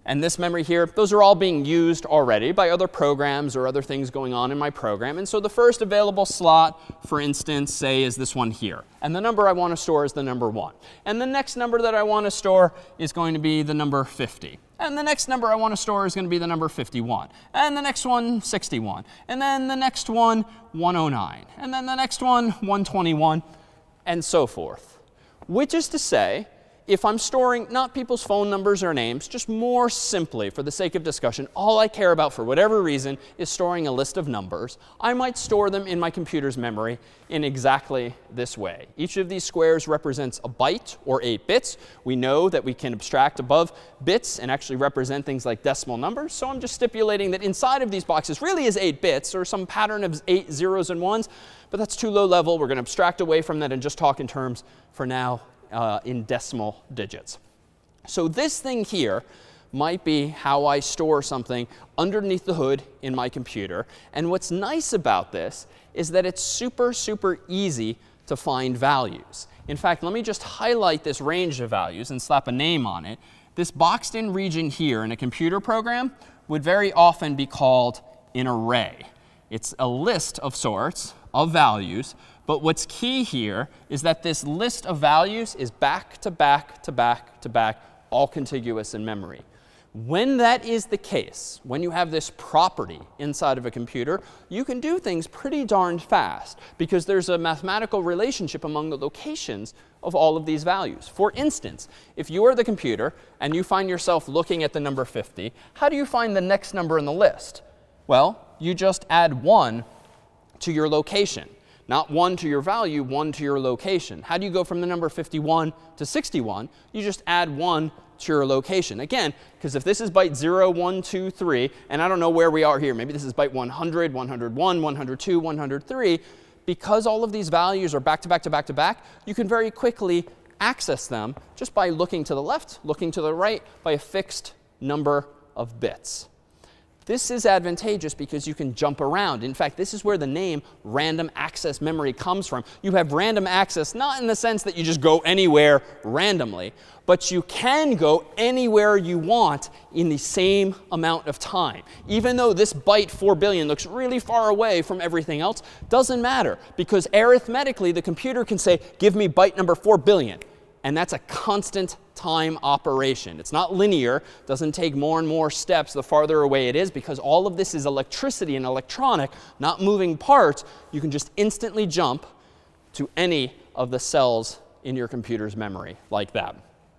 and this memory here, those are all being used already by other programs or other things going on in my program. And so the first available slot, for instance, say is this one here. And the number I want to store is the number 1. And the next number that I want to store is going to be the number 50. And the next number I want to store is going to be the number 51. And the next one, 61. And then the next one, 109. And then the next one, 121, and so forth. Which is to say, if I'm storing not people's phone numbers or names, just more simply for the sake of discussion, all I care about for whatever reason is storing a list of numbers, I might store them in my computer's memory in exactly this way. Each of these squares represents a byte or 8 bits. We know that we can abstract above bits and actually represent things like decimal numbers. So I'm just stipulating that inside of these boxes really is 8 bits or some pattern of 8 zeros and ones. But that's too low level. We're going to abstract away from that and just talk in terms for now in decimal digits. So this thing here might be how I store something underneath the hood in my computer. And what's nice about this is that it's super, super easy to find values. In fact, let me just highlight this range of values and slap a name on it. This boxed in region here in a computer program would very often be called an array. It's a list of sorts of values. But what's key here is that this list of values is back to back to back to back, all contiguous in memory. When that is the case, when you have this property inside of a computer, you can do things pretty darn fast because there's a mathematical relationship among the locations of all of these values. For instance, if you are the computer and you find yourself looking at the number 50, how do you find the next number in the list? Well, you just add 1 to your location. Not 1 to your value, 1 to your location. How do you go from the number 51 to 61? You just add 1 to your location. Again, because if this is byte 0, 1, 2, 3, and I don't know where we are here. Maybe this is byte 100, 101, 102, 103. Because all of these values are back to back to back to back, you can very quickly access them just by looking to the left, looking to the right, by a fixed number of bits. This is advantageous because you can jump around. In fact, this is where the name random access memory comes from. You have random access, not in the sense that you just go anywhere randomly, but you can go anywhere you want in the same amount of time. Even though this byte 4 billion looks really far away from everything else, doesn't matter because arithmetically the computer can say, give me byte number 4 billion. And that's a constant time operation. It's not linear. It doesn't take more and more steps the farther away it is because all of this is electricity and electronic, not moving parts. You can just instantly jump to any of the cells in your computer's memory like that.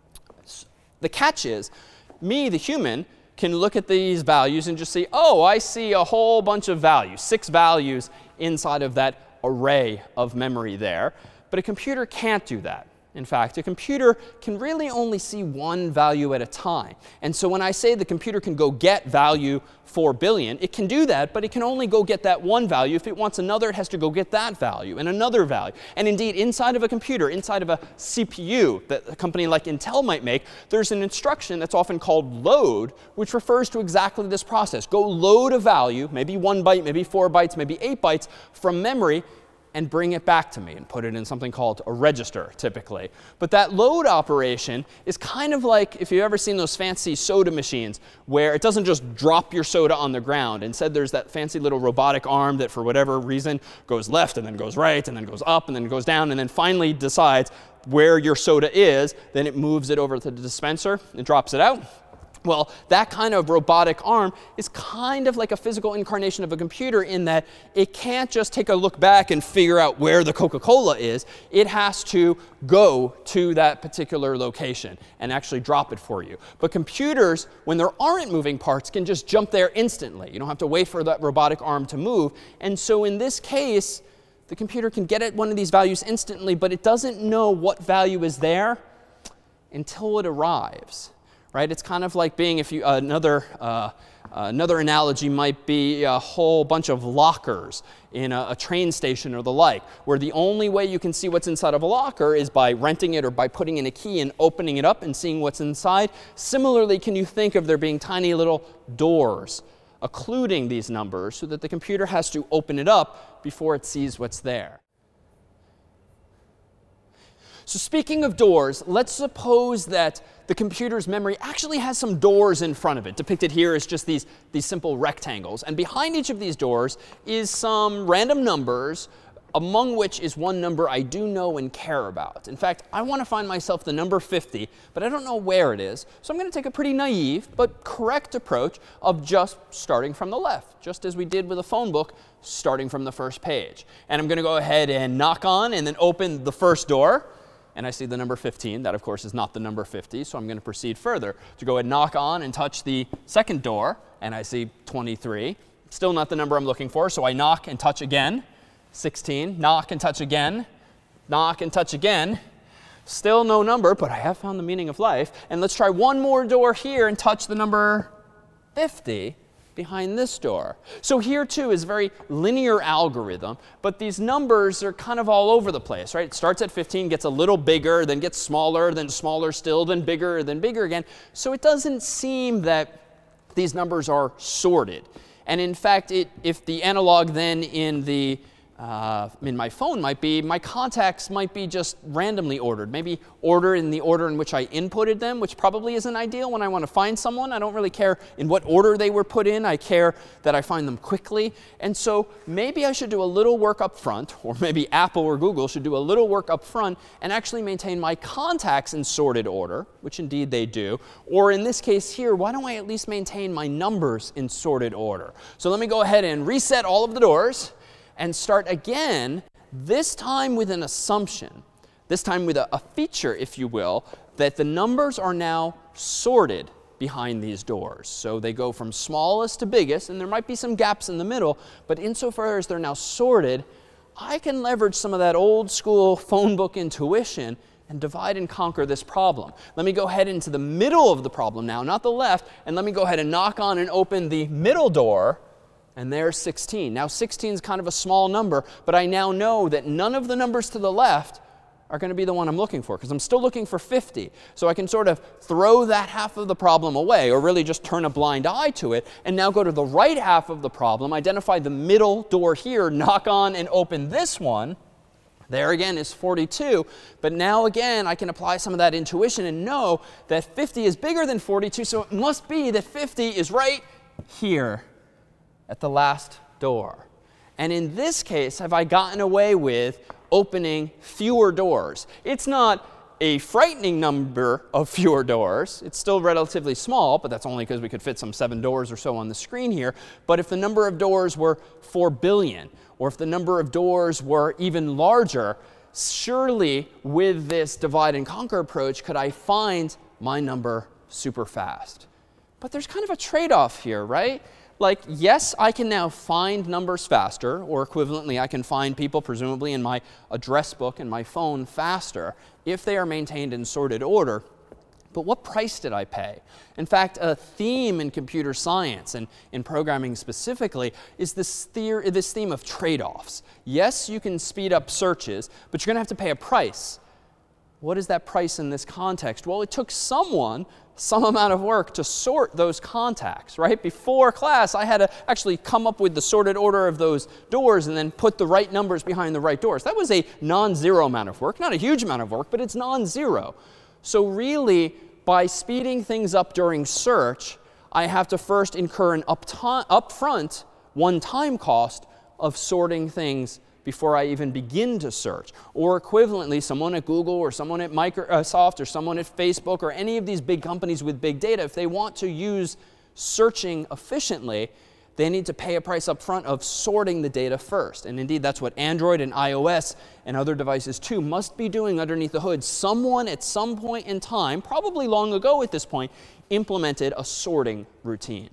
The catch is, me, the human, can look at these values and just see, oh, I see a whole bunch of values, 6 values inside of that array of memory there. But a computer can't do that. In fact, a computer can really only see 1 value at a time. And so when I say the computer can go get value 4 billion, it can do that, but it can only go get that 1 value. If it wants another, it has to go get that value and another value. And indeed, inside of a computer, inside of a CPU that a company like Intel might make, there's an instruction that's often called load, which refers to exactly this process. Go load a value, maybe 1 byte, maybe 4 bytes, maybe 8 bytes from memory, and bring it back to me and put it in something called a register, typically. But that load operation is kind of like if you've ever seen those fancy soda machines where it doesn't just drop your soda on the ground. Instead, there's that fancy little robotic arm that for whatever reason goes left and then goes right and then goes up and then goes down and then finally decides where your soda is. Then it moves it over to the dispenser and drops it out. Well, that kind of robotic arm is kind of like a physical incarnation of a computer in that it can't just take a look back and figure out where the Coca-Cola is. It has to go to that particular location and actually drop it for you. But computers, when there aren't moving parts, can just jump there instantly. You don't have to wait for that robotic arm to move. And so in this case, the computer can get at one of these values instantly, but it doesn't know what value is there until it arrives. Right? It's kind of like being, if you another analogy might be a whole bunch of lockers in a train station or the like, where the only way you can see what's inside of a locker is by renting it or by putting in a key and opening it up and seeing what's inside. Similarly, can you think of there being tiny little doors occluding these numbers so that the computer has to open it up before it sees what's there? So speaking of doors, let's suppose that the computer's memory actually has some doors in front of it. Depicted here is just these simple rectangles. And behind each of these doors is some random numbers, among which is one number I do know and care about. In fact, I want to find myself the number 50, but I don't know where it is. So I'm going to take a pretty naive but correct approach of just starting from the left, just as we did with a phone book, starting from the first page. And I'm going to go ahead and knock on and then open the first door. And I see the number 15. That, of course, is not the number 50. So I'm going to proceed further to go ahead and knock on and touch the second door. And I see 23. Still not the number I'm looking for. So I knock and touch again. 16, knock and touch again, knock and touch again. Still no number, but I have found the meaning of life. And let's try one more door here and touch the number 50 behind this door. So here, too, is a very linear algorithm, but these numbers are kind of all over the place, right? It starts at 15, gets a little bigger, then gets smaller, then smaller still, then bigger again. So it doesn't seem that these numbers are sorted. And in fact, if the analog then in my phone might be, my contacts might be just randomly ordered. Maybe ordered in the order in which I inputted them, which probably isn't ideal when I want to find someone. I don't really care in what order they were put in. I care that I find them quickly. And so maybe I should do a little work up front, or maybe Apple or Google should do a little work up front and actually maintain my contacts in sorted order, which indeed they do. Or in this case here, why don't I at least maintain my numbers in sorted order? So let me go ahead and reset all of the doors and start again, this time with an assumption, this time with a feature, if you will, that the numbers are now sorted behind these doors. So they go from smallest to biggest, and there might be some gaps in the middle, but insofar as they're now sorted, I can leverage some of that old school phone book intuition and divide and conquer this problem. Let me go ahead into the middle of the problem now, not the left, and let me go ahead and knock on and open the middle door. And there's 16. Now 16 is kind of a small number, but I now know that none of the numbers to the left are going to be the one I'm looking for, because I'm still looking for 50. So I can sort of throw that half of the problem away, or really just turn a blind eye to it, and now go to the right half of the problem, identify the middle door here, knock on and open this one. There again is 42, but now again I can apply some of that intuition and know that 50 is bigger than 42, so it must be that 50 is right here at the last door. And in this case, have I gotten away with opening fewer doors? It's not a frightening number of fewer doors. It's still relatively small, but that's only because we could fit some 7 doors or so on the screen here. But if the number of doors were 4 billion, or if the number of doors were even larger, surely with this divide and conquer approach could I find my number super fast. But there's kind of a trade-off here, right? Like, yes, I can now find numbers faster, or equivalently, I can find people, presumably in my address book and my phone, faster if they are maintained in sorted order. But what price did I pay? In fact, a theme in computer science and in programming specifically is this theme of trade-offs. Yes, you can speed up searches, but you're going to have to pay a price. What is that price in this context? Well, it took some amount of work to sort those contacts, right? Before class, I had to actually come up with the sorted order of those doors and then put the right numbers behind the right doors. That was a non-zero amount of work. Not a huge amount of work, but it's non-zero. So really, by speeding things up during search, I have to first incur an upfront one-time cost of sorting things before I even begin to search. Or equivalently, someone at Google or someone at Microsoft or someone at Facebook or any of these big companies with big data, if they want to use searching efficiently, they need to pay a price up front of sorting the data first. And indeed, that's what Android and iOS and other devices too must be doing underneath the hood. Someone at some point in time, probably long ago at this point, implemented a sorting routine.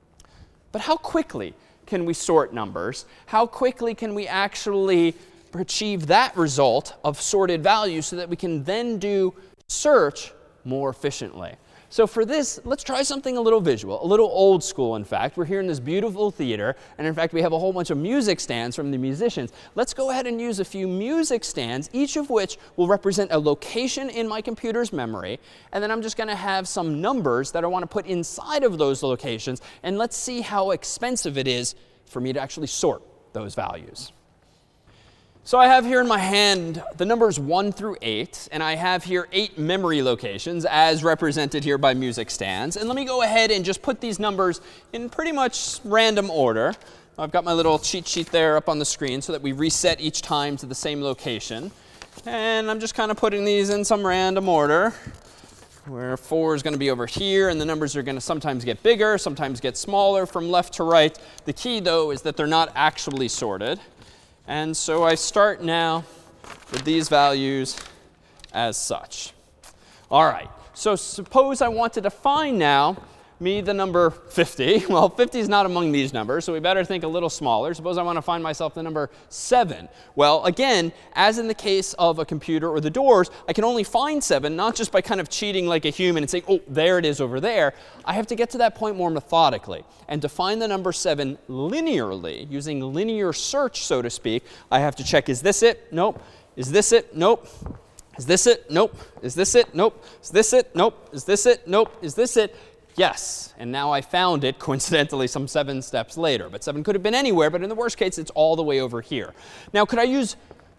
But how quickly can we sort numbers? How quickly can we actually achieve that result of sorted values so that we can then do search more efficiently? So for this, let's try something a little visual, a little old school, in fact. We're here in this beautiful theater, and in fact, we have a whole bunch of music stands from the musicians. Let's go ahead and use a few music stands, each of which will represent a location in my computer's memory, and then I'm just going to have some numbers that I want to put inside of those locations, and let's see how expensive it is for me to actually sort those values. So I have here in my hand the numbers 1 through 8, and I have here 8 memory locations as represented here by music stands. And let me go ahead and just put these numbers in pretty much random order. I've got my little cheat sheet there up on the screen so that we reset each time to the same location. And I'm just kind of putting these in some random order, where 4 is going to be over here, and the numbers are going to sometimes get bigger, sometimes get smaller from left to right. The key, though, is that they're not actually sorted. And so I start now with these values as such. All right, so suppose I wanted to find now the number 50. Well, 50 is not among these numbers, so we better think a little smaller. Suppose I want to find myself the number 7. Well, again, as in the case of a computer or the doors, I can only find 7, not just by kind of cheating like a human and saying, oh, there it is over there. I have to get to that point more methodically. And to find the number 7 linearly, using linear search, so to speak, I have to check, is this it? Nope. Is this it? Nope. Is this it? Nope. Is this it? Nope. Is this it? Nope. Is this it? Nope. Is this it? Yes, and now I found it, coincidentally, some 7 steps later. But 7 could have been anywhere, but in the worst case, it's all the way over here. Now, could I use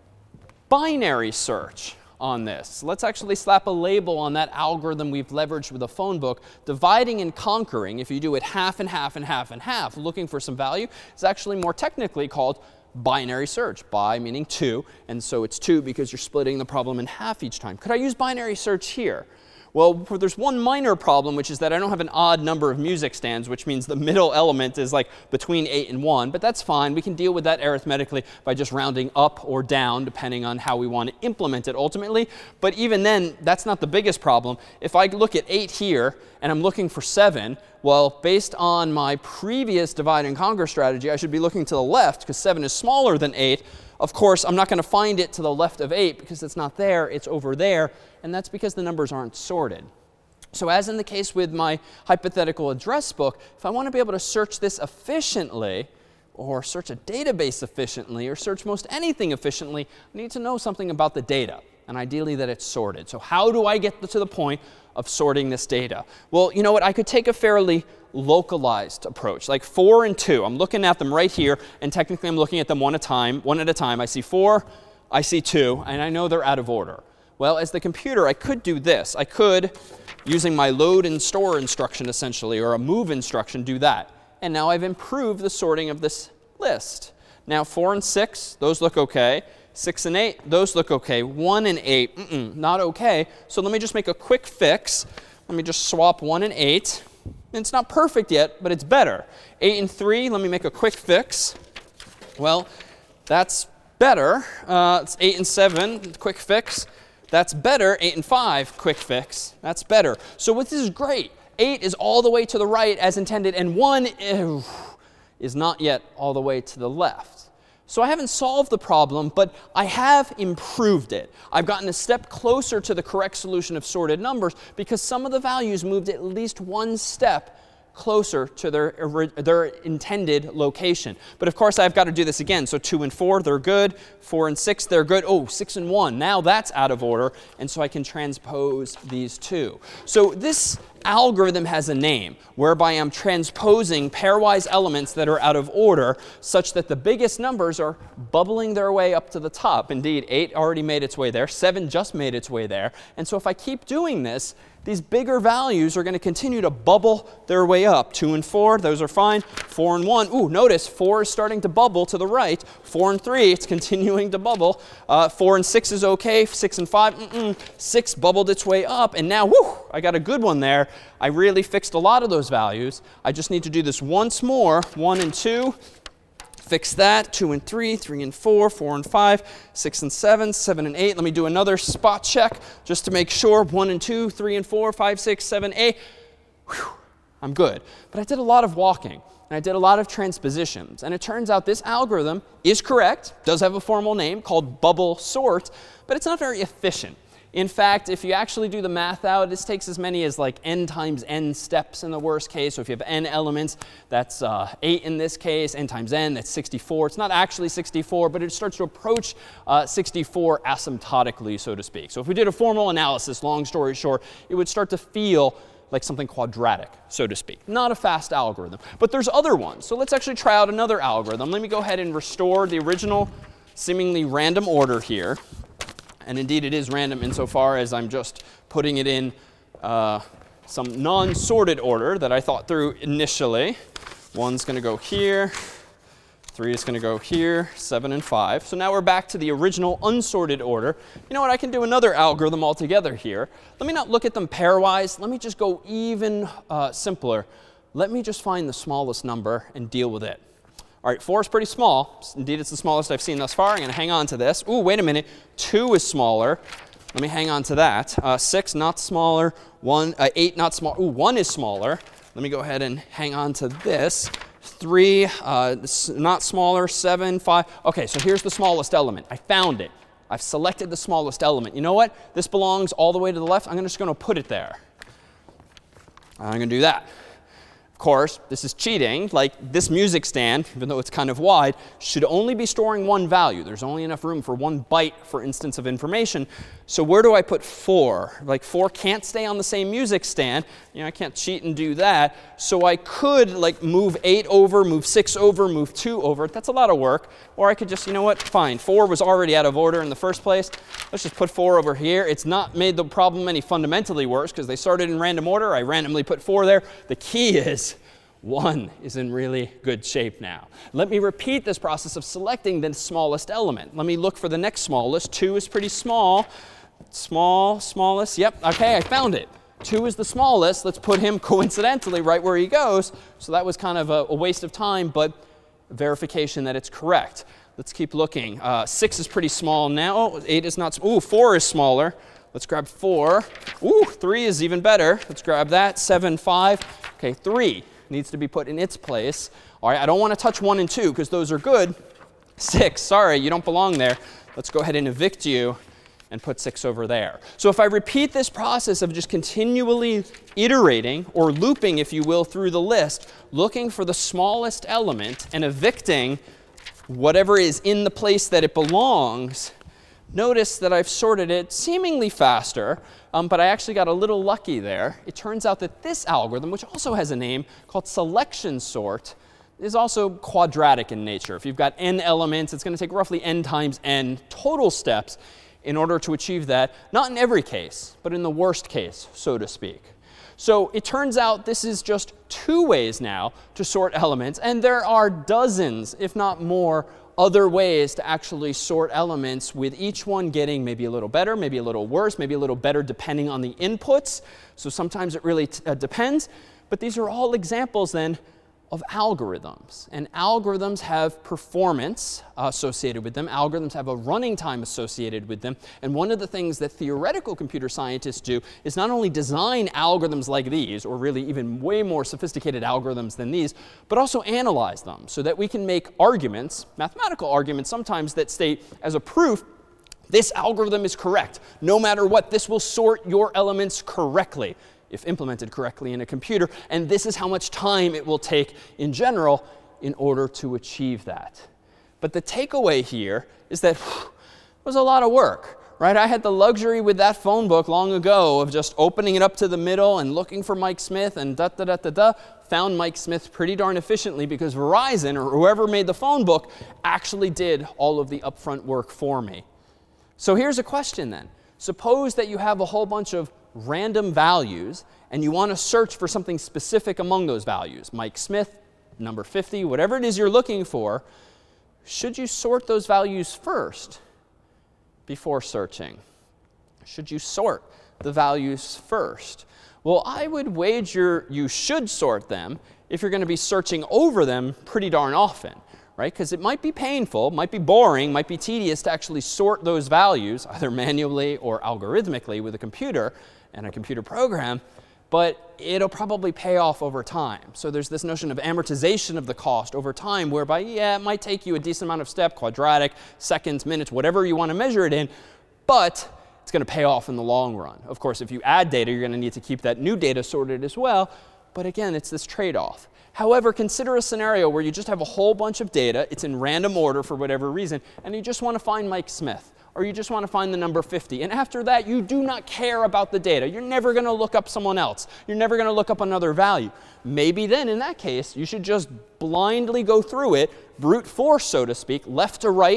binary search on this? Let's actually slap a label on that algorithm we've leveraged with a phone book. Dividing and conquering, if you do it half and half and half and half, looking for some value, is actually more technically called binary search. Bi meaning 2, and so it's 2 because you're splitting the problem in half each time. Could I use binary search here? Well, there's one minor problem, which is that I don't have an odd number of music stands, which means the middle element is like between 8 and 1. But that's fine. We can deal with that arithmetically by just rounding up or down, depending on how we want to implement it ultimately. But even then, that's not the biggest problem. If I look at 8 here, and I'm looking for 7, well, based on my previous divide and conquer strategy, I should be looking to the left, because 7 is smaller than 8. Of course, I'm not going to find it to the left of 8 because it's not there, it's over there, and that's because the numbers aren't sorted. So as in the case with my hypothetical address book, if I want to be able to search this efficiently, or search a database efficiently, or search most anything efficiently, I need to know something about the data, and ideally that it's sorted. So how do I get to the point of sorting this data? Well, you know what? I could take a fairly localized approach, like 4 and 2. I'm looking at them right here, and technically I'm looking at them one at a time. I see 4, I see 2, and I know they're out of order. Well, as the computer, I could do this. I could, using my load and store instruction essentially, or a move instruction, do that. And now I've improved the sorting of this list. Now 4 and 6, those look OK. 6 and 8, those look OK. 1 and 8, not OK. So let me just make a quick fix. Let me just swap 1 and 8. And it's not perfect yet, but it's better. 8 and 3, let me make a quick fix. Well, that's better. It's 8 and 7, quick fix. That's better. 8 and 5, quick fix. That's better. So this is great. 8 is all the way to the right as intended, and 1 is not yet all the way to the left. So I haven't solved the problem, but I have improved it. I've gotten a step closer to the correct solution of sorted numbers because some of the values moved at least one step closer to their intended location. But of course, I've got to do this again. So 2 and 4, they're good. 4 and 6, they're good. Oh, 6 and 1, now that's out of order. And so I can transpose these two. So this algorithm has a name, whereby I'm transposing pairwise elements that are out of order such that the biggest numbers are bubbling their way up to the top. Indeed, 8 already made its way there. 7 just made its way there. And so if I keep doing this, these bigger values are going to continue to bubble their way up. 2 and 4, those are fine. 4 and 1, ooh, notice 4 is starting to bubble to the right. 4 and 3, it's continuing to bubble. 4 and 6 is OK. 6 and 5, 6 bubbled its way up. And now, whoo, I got a good one there. I really fixed a lot of those values. I just need to do this once more. 1 and 2. Fix that. 2 and 3, 3 and 4, 4 and 5, 6 and 7, 7 and 8. Let me do another spot check just to make sure. 1 and 2, 3 and 4, 5, 6, 7, 8. Whew, I'm good. But I did a lot of walking, and I did a lot of transpositions. And it turns out this algorithm is correct, does have a formal name called bubble sort, but it's not very efficient. In fact, if you actually do the math out, this takes as many as like n times n steps in the worst case. So if you have n elements, that's 8 in this case. N times n, that's 64. It's not actually 64, but it starts to approach 64 asymptotically, so to speak. So if we did a formal analysis, long story short, it would start to feel like something quadratic, so to speak. Not a fast algorithm. But there's other ones. So let's actually try out another algorithm. Let me go ahead and restore the original seemingly random order here. And indeed, it is random insofar as I'm just putting it in some non-sorted order that I thought through initially. 1's going to go here. 3 is going to go here, 7 and 5. So now we're back to the original unsorted order. You know what? I can do another algorithm altogether here. Let me not look at them pairwise. Let me just go even simpler. Let me just find the smallest number and deal with it. All right, 4 is pretty small. Indeed, it's the smallest I've seen thus far. I'm going to hang on to this. Ooh, wait a minute. 2 is smaller. Let me hang on to that. 6, not smaller. 8, not small. Ooh, 1 is smaller. Let me go ahead and hang on to this. 3, not smaller. 7, 5. OK, so here's the smallest element. I found it. I've selected the smallest element. You know what? This belongs all the way to the left. I'm just going to put it there. I'm going to do that. Of course, this is cheating. Like this music stand, even though it's kind of wide, should only be storing one value. There's only enough room for 1 byte, for instance, of information. So where do I put 4? Like 4 can't stay on the same music stand. You know, I can't cheat and do that. So I could like move 8 over, move 6 over, move 2 over. That's a lot of work. Or I could just, you know what, fine. 4 was already out of order in the first place. Let's just put 4 over here. It's not made the problem any fundamentally worse because they started in random order. I randomly put 4 there. The key is 1 is in really good shape now. Let me repeat this process of selecting the smallest element. Let me look for the next smallest. 2 is pretty small. Smallest. Yep, OK, I found it. 2 is the smallest. Let's put him coincidentally right where he goes. So that was kind of a waste of time, but verification that it's correct. Let's keep looking. 6 is pretty small now. 8 is not. Ooh, 4 is smaller. Let's grab 4. Ooh, 3 is even better. Let's grab that. 7, 5. OK, 3 needs to be put in its place. All right, I don't want to touch 1 and 2 because those are good. 6, sorry, you don't belong there. Let's go ahead and evict you and put 6 over there. So if I repeat this process of just continually iterating or looping, if you will, through the list, looking for the smallest element and evicting whatever is in the place that it belongs, notice that I've sorted it seemingly faster, but I actually got a little lucky there. It turns out that this algorithm, which also has a name called selection sort, is also quadratic in nature. If you've got n elements, it's going to take roughly n times n total steps in order to achieve that. Not in every case, but in the worst case, so to speak. So it turns out this is just 2 ways now to sort elements. And there are dozens, if not more, other ways to actually sort elements, with each one getting maybe a little better, maybe a little worse, maybe a little better depending on the inputs. So sometimes it really depends. But these are all examples then of algorithms. And algorithms have performance associated with them. Algorithms have a running time associated with them. And one of the things that theoretical computer scientists do is not only design algorithms like these, or really even way more sophisticated algorithms than these, but also analyze them so that we can make arguments, mathematical arguments sometimes, that state as a proof, this algorithm is correct. No matter what, this will sort your elements correctly if implemented correctly in a computer. And this is how much time it will take in general in order to achieve that. But the takeaway here is that it was a lot of work, right? I had the luxury with that phone book long ago of just opening it up to the middle and looking for Mike Smith and found Mike Smith pretty darn efficiently because Verizon, or whoever made the phone book, actually did all of the upfront work for me. So here's a question then. Suppose that you have a whole bunch of random values, and you want to search for something specific among those values. Mike Smith, number 50, whatever it is you're looking for. Should you sort those values first before searching? Should you sort the values first? Well, I would wager you should sort them if you're going to be searching over them pretty darn often. Right? Because it might be painful, might be boring, might be tedious to actually sort those values, either manually or algorithmically with a computer and a computer program, but it'll probably pay off over time. So there's this notion of amortization of the cost over time, whereby, yeah, it might take you a decent amount of step, quadratic, seconds, minutes, whatever you want to measure it in, but it's going to pay off in the long run. Of course, if you add data, you're going to need to keep that new data sorted as well. But again, it's this trade-off. However, consider a scenario where you just have a whole bunch of data. It's in random order for whatever reason. And you just want to find Mike Smith. Or you just want to find the number 50. And after that, you do not care about the data. You're never going to look up someone else. You're never going to look up another value. Maybe then, in that case, you should just blindly go through it, brute force, so to speak, left to right,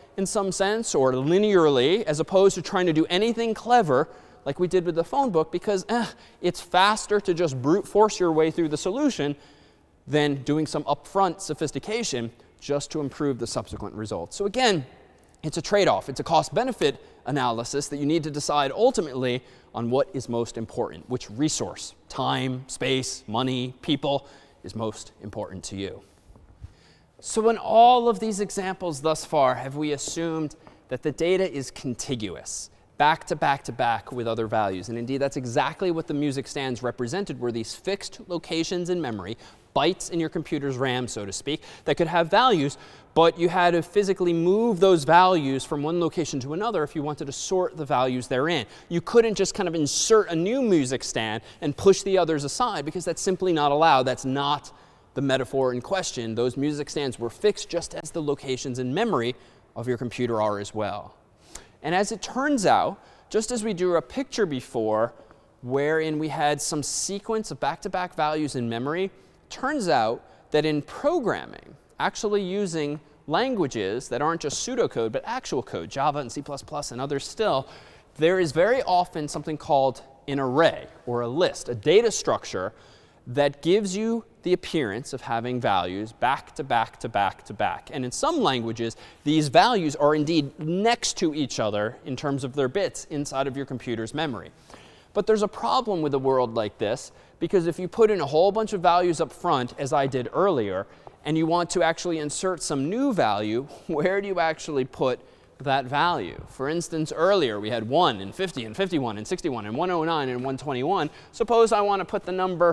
in some sense, or linearly, as opposed to trying to do anything clever like we did with the phone book, because it's faster to just brute force your way through the solution than doing some upfront sophistication just to improve the subsequent results. So again, it's a trade-off. It's a cost-benefit analysis that you need to decide ultimately on what is most important, which resource, time, space, money, people, is most important to you. So in all of these examples thus far, have we assumed that the data is contiguous, back to back to back with other values? And indeed, that's exactly what the music stands represented, were these fixed locations in memory, bytes in your computer's RAM, so to speak, that could have values, but you had to physically move those values from one location to another if you wanted to sort the values therein. You couldn't just kind of insert a new music stand and push the others aside, because that's simply not allowed. That's not the metaphor in question. Those music stands were fixed just as the locations in memory of your computer are as well. And as it turns out, just as we drew a picture before wherein we had some sequence of back-to-back values in memory, turns out that in programming, actually using languages that aren't just pseudocode, but actual code, Java and C++ and others still, there is very often something called an array or a list, a data structure that gives you the appearance of having values back to back to back to back. And in some languages, these values are indeed next to each other in terms of their bits inside of your computer's memory. But there's a problem with a world like this, because if you put in a whole bunch of values up front, as I did earlier, and you want to actually insert some new value, where do you actually put that value? For instance, earlier we had 1 and 50 and 51 and 61 and 109 and 121. Suppose I want to put the number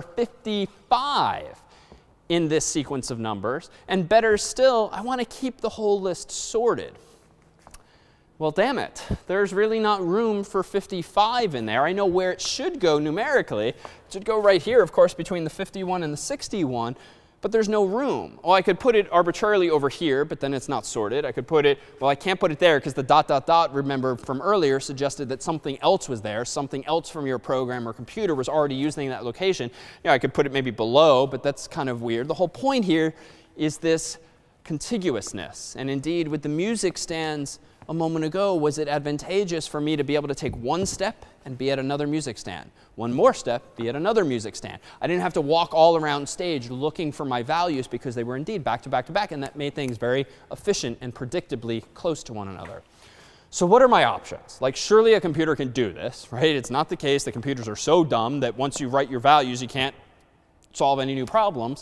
55 in this sequence of numbers. And better still, I want to keep the whole list sorted. Well, damn it, there's really not room for 55 in there. I know where it should go numerically. It should go right here, of course, between the 51 and the 61. But there's no room. Well, I could put it arbitrarily over here, but then it's not sorted. I could put it, well, I can't put it there because the ... remember from earlier, suggested that something else was there. Something else from your program or computer was already using that location. You know, I could put it maybe below, but that's kind of weird. The whole point here is this contiguousness. And indeed, with the music stands a moment ago, was it advantageous for me to be able to take one step and be at another music stand? One more step, be at another music stand. I didn't have to walk all around stage looking for my values because they were indeed back to back to back, and that made things very efficient and predictably close to one another. So what are my options? Like, surely a computer can do this, right? It's not the case that computers are so dumb that once you write your values, you can't solve any new problems.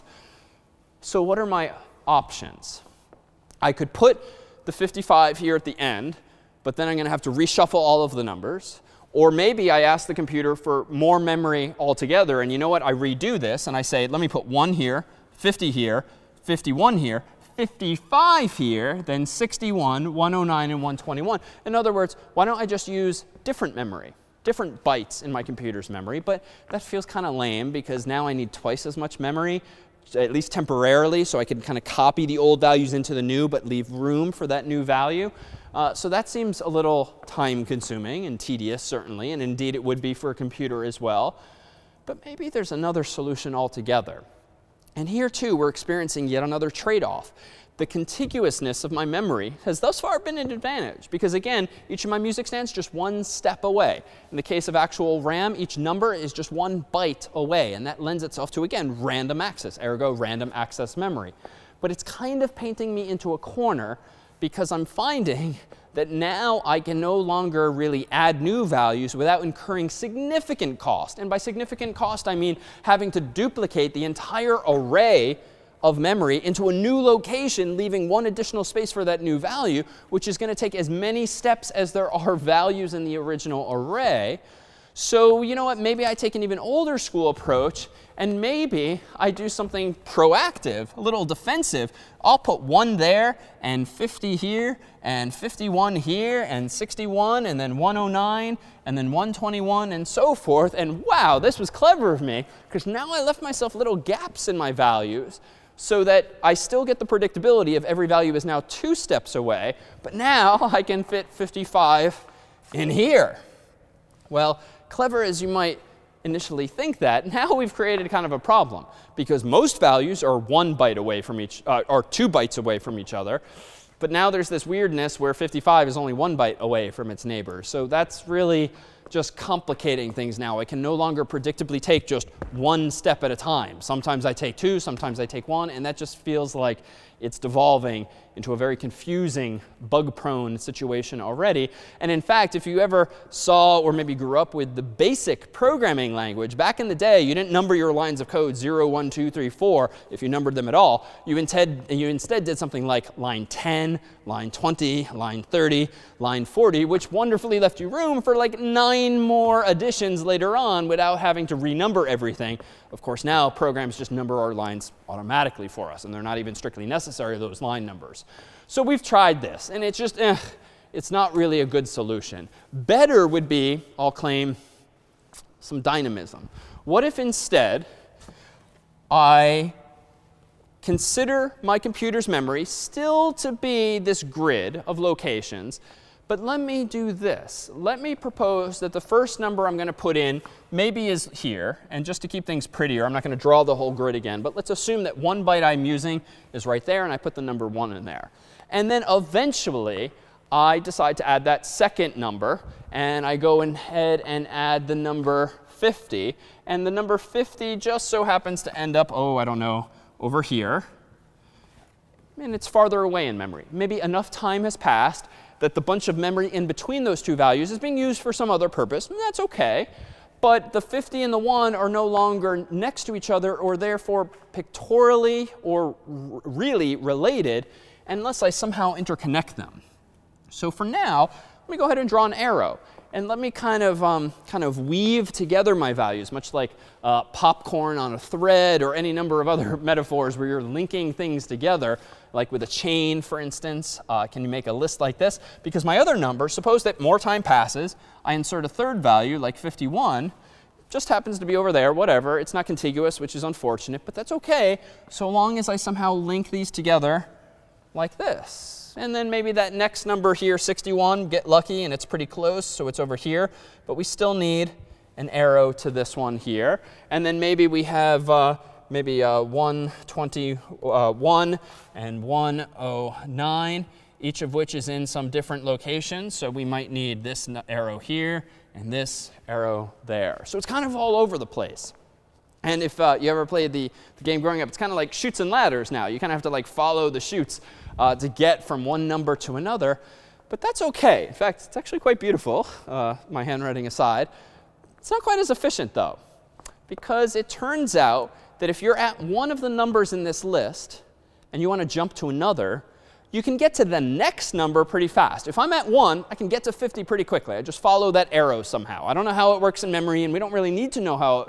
So what are my options? I could put the 55 here at the end, but then I'm going to have to reshuffle all of the numbers. Or maybe I ask the computer for more memory altogether, and you know what? I redo this, and I say, let me put 1 here, 50 here, 51 here, 55 here, then 61, 109, and 121. In other words, why don't I just use different memory, different bytes in my computer's memory? But that feels kind of lame, because now I need twice as much memory, at least temporarily, so I can kind of copy the old values into the new, but leave room for that new value. So that seems a little time-consuming and tedious, certainly, and indeed it would be for a computer as well. But maybe there's another solution altogether. And here, too, we're experiencing yet another trade-off. The contiguousness of my memory has thus far been an advantage, because again, each of my music stands just one step away. In the case of actual RAM, each number is just 1 byte away, and that lends itself to, again, random access, ergo random access memory. But it's kind of painting me into a corner, because I'm finding that now I can no longer really add new values without incurring significant cost. And by significant cost, I mean having to duplicate the entire array of memory into a new location, leaving one additional space for that new value, which is going to take as many steps as there are values in the original array. So you know what? Maybe I take an even older school approach, and maybe I do something proactive, a little defensive. I'll put 1 there, and 50 here, and 51 here, and 61, and then 109, and then 121, and so forth. And wow, this was clever of me, because now I left myself little gaps in my values, so that I still get the predictability of every value is now 2 steps away, but now I can fit 55 in here. Well, clever as you might initially think that, now we've created kind of a problem, because most values are 1 byte away from each, or 2 bytes away from each other. But now there's this weirdness where 55 is only 1 byte away from its neighbor. So that's really just complicating things now. I can no longer predictably take just one step at a time. Sometimes I take 2, sometimes I take 1, and that just feels like it's devolving into a very confusing, bug-prone situation already. And in fact, if you ever saw or maybe grew up with the BASIC programming language, back in the day, you didn't number your lines of code 0, 1, 2, 3, 4, if you numbered them at all. You instead did something like line 10, line 20, line 30, line 40, which wonderfully left you room for like 9 more additions later on without having to renumber everything. Of course, now programs just number our lines automatically for us, and they're not even strictly necessary, those line numbers. So we've tried this, and it's just, it's not really a good solution. Better would be, I'll claim, some dynamism. What if instead I consider my computer's memory still to be this grid of locations, but let me do this. Let me propose that the first number I'm going to put in maybe is here. And just to keep things prettier, I'm not going to draw the whole grid again. But let's assume that 1 byte I'm using is right there, and I put the number 1 in there. And then eventually, I decide to add that second number. And I go ahead and add the number 50. And the number 50 just so happens to end up, I don't know, over here. And it's farther away in memory. Maybe enough time has passed that the bunch of memory in between those two values is being used for some other purpose, and that's OK. But the 50 and the 1 are no longer next to each other or therefore pictorially or really related unless I somehow interconnect them. So for now, let me go ahead and draw an arrow. And let me kind of weave together my values, much like popcorn on a thread or any number of other metaphors where you're linking things together, like with a chain, for instance. Can you make a list like this? Because my other number, suppose that more time passes, I insert a third value, like 51, just happens to be over there, whatever. It's not contiguous, which is unfortunate, but that's OK, so long as I somehow link these together like this. And then maybe that next number here, 61, get lucky, and it's pretty close, so it's over here. But we still need an arrow to this one here. And then maybe we have 121 and 109, each of which is in some different location. So we might need this arrow here and this arrow there. So it's kind of all over the place. And if you ever played the game growing up, it's kind of like Chutes and Ladders now. You kind of have to like follow the chutes to get from one number to another. But that's OK. In fact, it's actually quite beautiful, my handwriting aside. It's not quite as efficient, though, because it turns out that if you're at one of the numbers in this list and you want to jump to another, you can get to the next number pretty fast. If I'm at 1, I can get to 50 pretty quickly. I just follow that arrow somehow. I don't know how it works in memory, and we don't really need to know how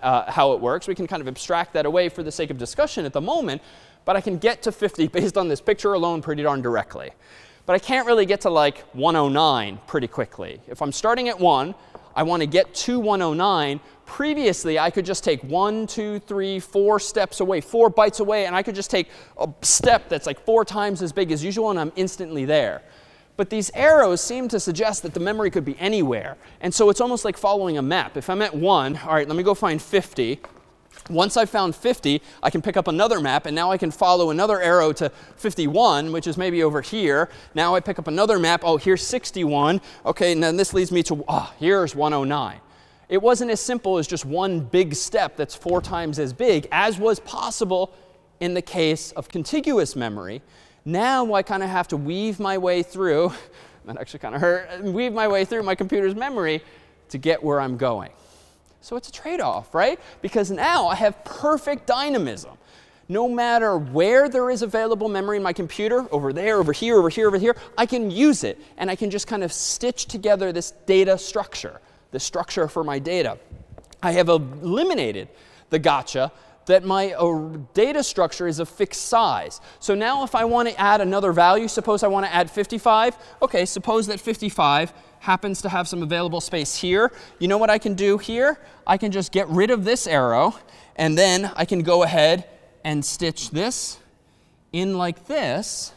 it works. We can kind of abstract that away for the sake of discussion at the moment. But I can get to 50 based on this picture alone pretty darn directly. But I can't really get to like 109 pretty quickly. If I'm starting at 1, I want to get to 109. Previously, I could just take 1, 2, 3, 4 steps away, 4 bytes away, and I could just take a step that's like 4 times as big as usual, and I'm instantly there. But these arrows seem to suggest that the memory could be anywhere. And so it's almost like following a map. If I'm at 1, all right, let me go find 50. Once I've found 50, I can pick up another map, and now I can follow another arrow to 51, which is maybe over here. Now I pick up another map. Oh, here's 61. OK, and then this leads me to, here's 109. It wasn't as simple as just one big step that's 4 times as big, as was possible in the case of contiguous memory. Now I kind of have to weave my way through, that actually kind of hurt, weave my way through my computer's memory to get where I'm going. So it's a trade-off, right? Because now I have perfect dynamism. No matter where there is available memory in my computer, over there, over here, over here, over here, I can use it. And I can just kind of stitch together this data structure, the structure for my data. I have eliminated the gotcha that my data structure is a fixed size. So now if I want to add another value, suppose I want to add 55. OK, suppose that 55 happens to have some available space here. You know what I can do here? I can just get rid of this arrow, and then I can go ahead and stitch this in like this.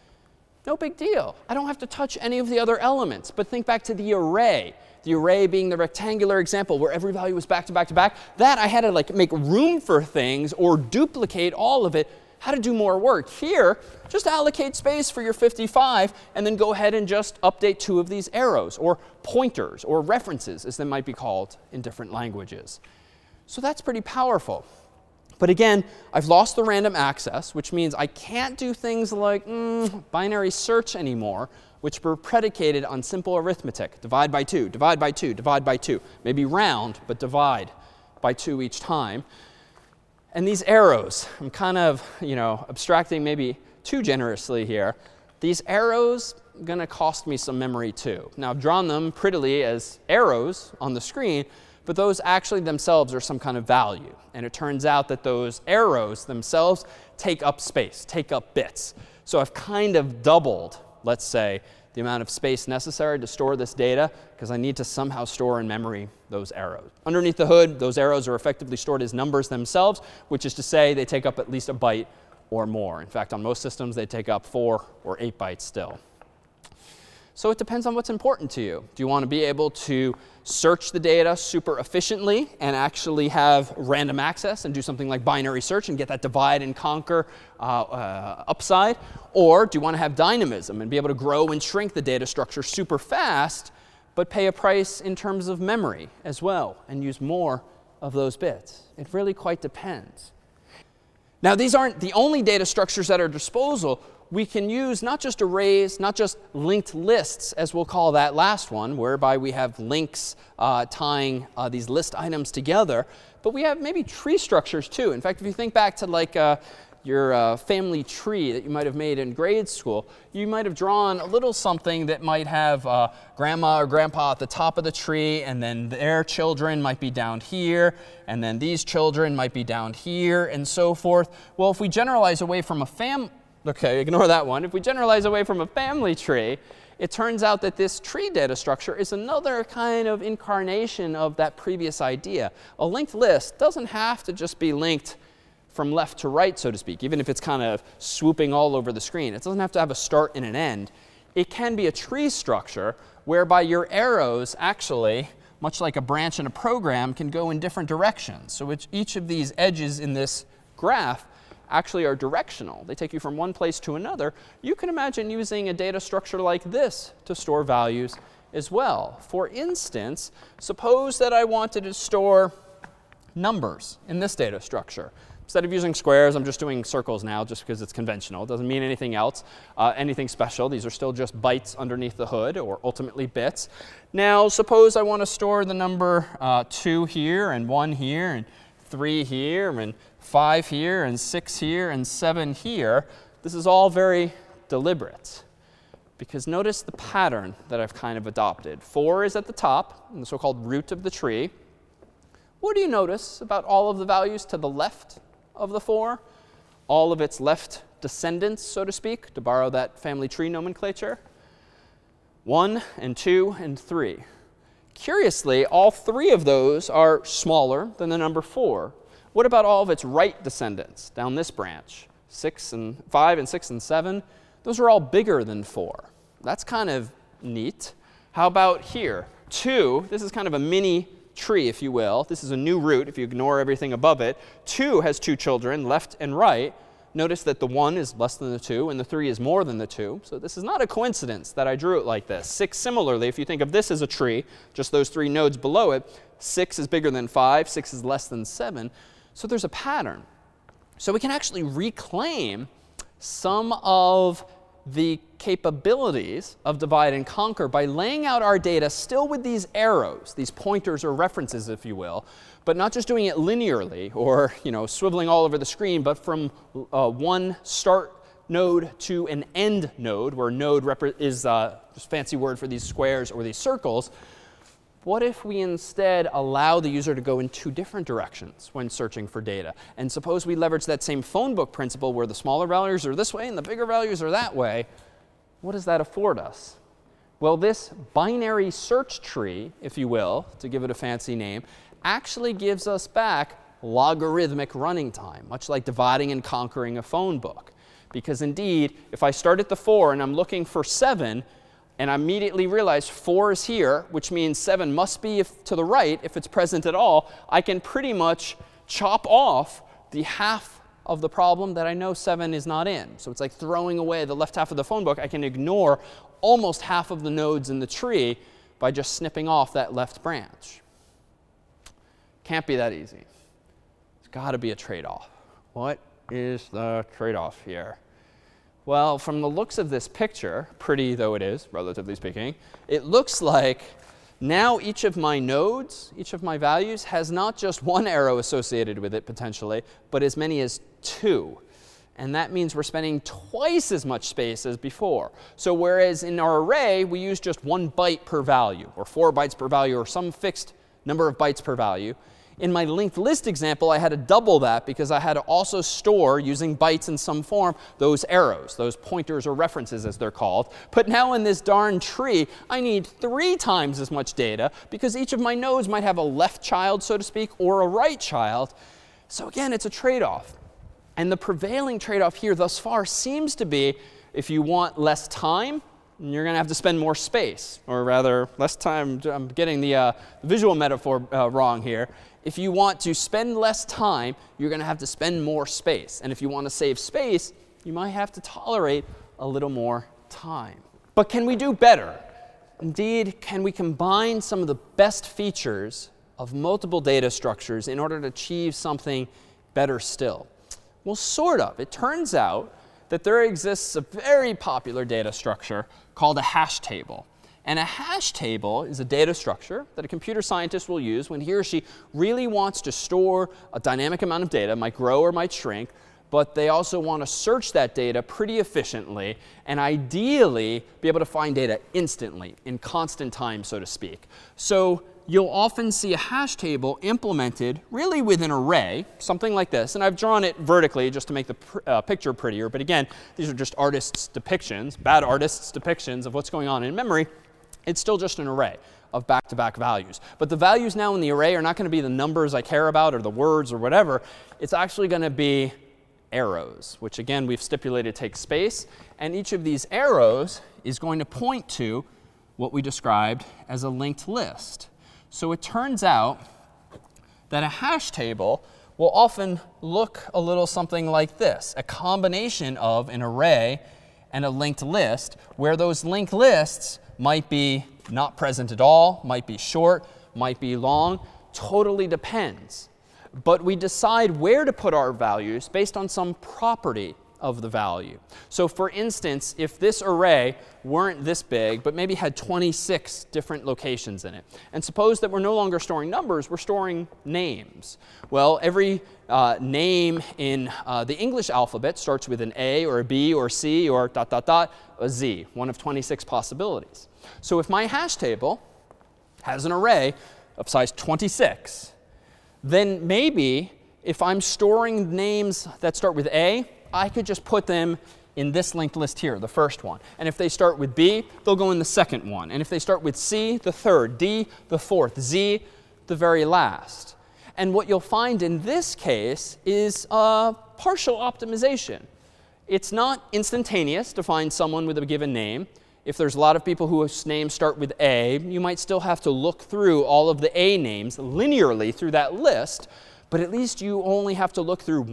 No big deal. I don't have to touch any of the other elements. But think back to the array. The array being the rectangular example where every value was back to back to back. That I had to like make room for things or duplicate all of it. how to do more work. Here, just allocate space for your 55, and then go ahead and just update 2 of these arrows, or pointers, or references, as they might be called in different languages. So that's pretty powerful. But again, I've lost the random access, which means I can't do things like binary search anymore, which were predicated on simple arithmetic. Divide by 2, divide by 2, divide by 2. Maybe round, but divide by 2 each time. And these arrows, I'm kind of, abstracting maybe too generously here. These arrows are going to cost me some memory too. Now, I've drawn them prettily as arrows on the screen, but those actually themselves are some kind of value. And it turns out that those arrows themselves take up space, take up bits. So I've kind of doubled, let's say, the amount of space necessary to store this data, because I need to somehow store in memory those arrows. Underneath the hood, those arrows are effectively stored as numbers themselves, which is to say they take up at least a byte or more. In fact, on most systems, they take up 4 or 8 bytes still. So it depends on what's important to you. Do you want to be able to search the data super efficiently and actually have random access and do something like binary search and get that divide and conquer upside? Or do you want to have dynamism and be able to grow and shrink the data structure super fast, but pay a price in terms of memory as well and use more of those bits? It really quite depends. Now, these aren't the only data structures at our disposal. We can use not just arrays, not just linked lists, as we'll call that last one, whereby we have links tying these list items together, but we have maybe tree structures too. In fact, if you think back to like your family tree that you might have made in grade school, you might have drawn a little something that might have grandma or grandpa at the top of the tree, and then their children might be down here, and then these children might be down here, and so forth. Well, if we generalize away from a okay, ignore that one. If we generalize away from a family tree, it turns out that this tree data structure is another kind of incarnation of that previous idea. A linked list doesn't have to just be linked from left to right, so to speak, even if it's kind of swooping all over the screen. It doesn't have to have a start and an end. It can be a tree structure whereby your arrows actually, much like a branch in a program, can go in different directions. So each of these edges in this graph actually are directional. They take you from one place to another. You can imagine using a data structure like this to store values as well. For instance, suppose that I wanted to store numbers in this data structure. Instead of using squares, I'm just doing circles now just because it's conventional. It doesn't mean anything else, anything special. These are still just bytes underneath the hood, or ultimately bits. Now, suppose I want to store the number 2 here, and 1 here, and 3 here, and 5 here, and 6 here, and 7 here. This is all very deliberate, because notice the pattern that I've kind of adopted. 4 is at the top, in the so-called root of the tree. What do you notice about all of the values to the left of the 4? All of its left descendants, so to speak, to borrow that family tree nomenclature. 1 and 2 and 3. Curiously, all 3 of those are smaller than the number 4. What about all of its right descendants down this branch? 6 and 5 and 6 and 7. Those are all bigger than 4. That's kind of neat. How about here? 2, this is kind of a mini tree, if you will. This is a new root if you ignore everything above it. 2 has 2 children, left and right. Notice that the 1 is less than the 2, and the 3 is more than the 2. So this is not a coincidence that I drew it like this. 6, similarly, if you think of this as a tree, just those 3 nodes below it, 6 is bigger than 5, 6 is less than 7. So there's a pattern. So we can actually reclaim some of the capabilities of divide and conquer by laying out our data still with these arrows, these pointers or references, if you will, but not just doing it linearly or swiveling all over the screen, but from one start node to an end node, where node is just a fancy word for these squares or these circles. What if we instead allow the user to go in 2 different directions when searching for data? And suppose we leverage that same phone book principle where the smaller values are this way and the bigger values are that way. What does that afford us? Well, this binary search tree, if you will, to give it a fancy name, actually gives us back logarithmic running time, much like dividing and conquering a phone book. Because indeed, if I start at the 4 and I'm looking for 7, and I immediately realize 4 is here, which means 7 must be to the right if it's present at all, I can pretty much chop off the half of the problem that I know 7 is not in. So it's like throwing away the left half of the phone book. I can ignore almost half of the nodes in the tree by just snipping off that left branch. Can't be that easy. There's got to be a trade-off. What is the trade-off here? Well, from the looks of this picture, pretty though it is, relatively speaking, it looks like now each of my nodes, each of my values, has not just one arrow associated with it potentially, but as many as 2. And that means we're spending twice as much space as before. So whereas in our array, we use just 1 byte per value, or 4 bytes per value, or some fixed number of bytes per value, in my linked list example, I had to double that because I had to also store, using bytes in some form, those arrows, those pointers or references as they're called. But now in this darn tree, I need 3 times as much data because each of my nodes might have a left child, so to speak, or a right child. So again, it's a trade-off. And the prevailing trade-off here thus far seems to be if you want less time, you're going to have to spend more space. Or rather, less time. I'm getting the visual metaphor wrong here. If you want to spend less time, you're going to have to spend more space. And if you want to save space, you might have to tolerate a little more time. But can we do better? Indeed, can we combine some of the best features of multiple data structures in order to achieve something better still? Well, sort of. It turns out that there exists a very popular data structure called a hash table. And a hash table is a data structure that a computer scientist will use when he or she really wants to store a dynamic amount of data, might grow or might shrink, but they also want to search that data pretty efficiently and ideally be able to find data instantly, in constant time, so to speak. So you'll often see a hash table implemented really with an array, something like this. And I've drawn it vertically just to make the picture prettier. But again, these are just artists' depictions, bad artists' depictions of what's going on in memory. It's still just an array of back-to-back values. But the values now in the array are not going to be the numbers I care about or the words or whatever. It's actually going to be arrows, which again we've stipulated take space. And each of these arrows is going to point to what we described as a linked list. So it turns out that a hash table will often look a little something like this, a combination of an array and a linked list, where those linked lists might be not present at all, might be short, might be long, totally depends. But we decide where to put our values based on some property of the value. So for instance, if this array weren't this big, but maybe had 26 different locations in it, and suppose that we're no longer storing numbers, we're storing names. Well, every name in the English alphabet starts with an A or a B or C or ... a Z, one of 26 possibilities. So if my hash table has an array of size 26, then maybe if I'm storing names that start with A, I could just put them in this linked list here, the first one. And if they start with B, they'll go in the second one. And if they start with C, the third, D, the fourth, Z, the very last. And what you'll find in this case is partial optimization. It's not instantaneous to find someone with a given name. If there's a lot of people whose names start with A, you might still have to look through all of the A names linearly through that list. But at least you only have to look through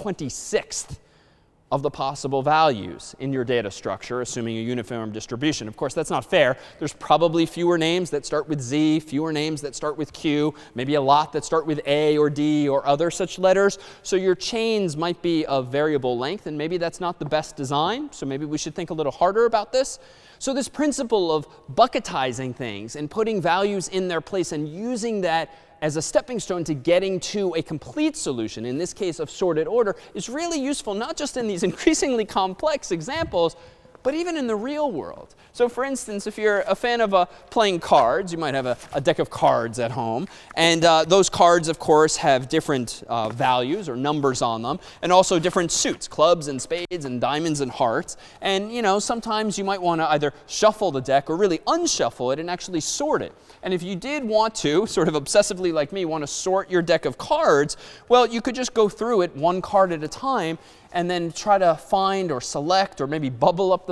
1/26th of the possible values in your data structure, assuming a uniform distribution. Of course, that's not fair. There's probably fewer names that start with Z, fewer names that start with Q, maybe a lot that start with A or D or other such letters. So your chains might be of variable length, and maybe that's not the best design. So maybe we should think a little harder about this. So this principle of bucketizing things and putting values in their place and using that as a stepping stone to getting to a complete solution, in this case of sorted order, is really useful not just in these increasingly complex examples, but even in the real world. So for instance, if you're a fan of playing cards, you might have a deck of cards at home. And those cards, of course, have different values or numbers on them, and also different suits, clubs and spades and diamonds and hearts. And sometimes you might want to either shuffle the deck or really unshuffle it and actually sort it. And if you did want to, sort of obsessively like me, want to sort your deck of cards, well, you could just go through it one card at a time and then try to find or select or maybe bubble up the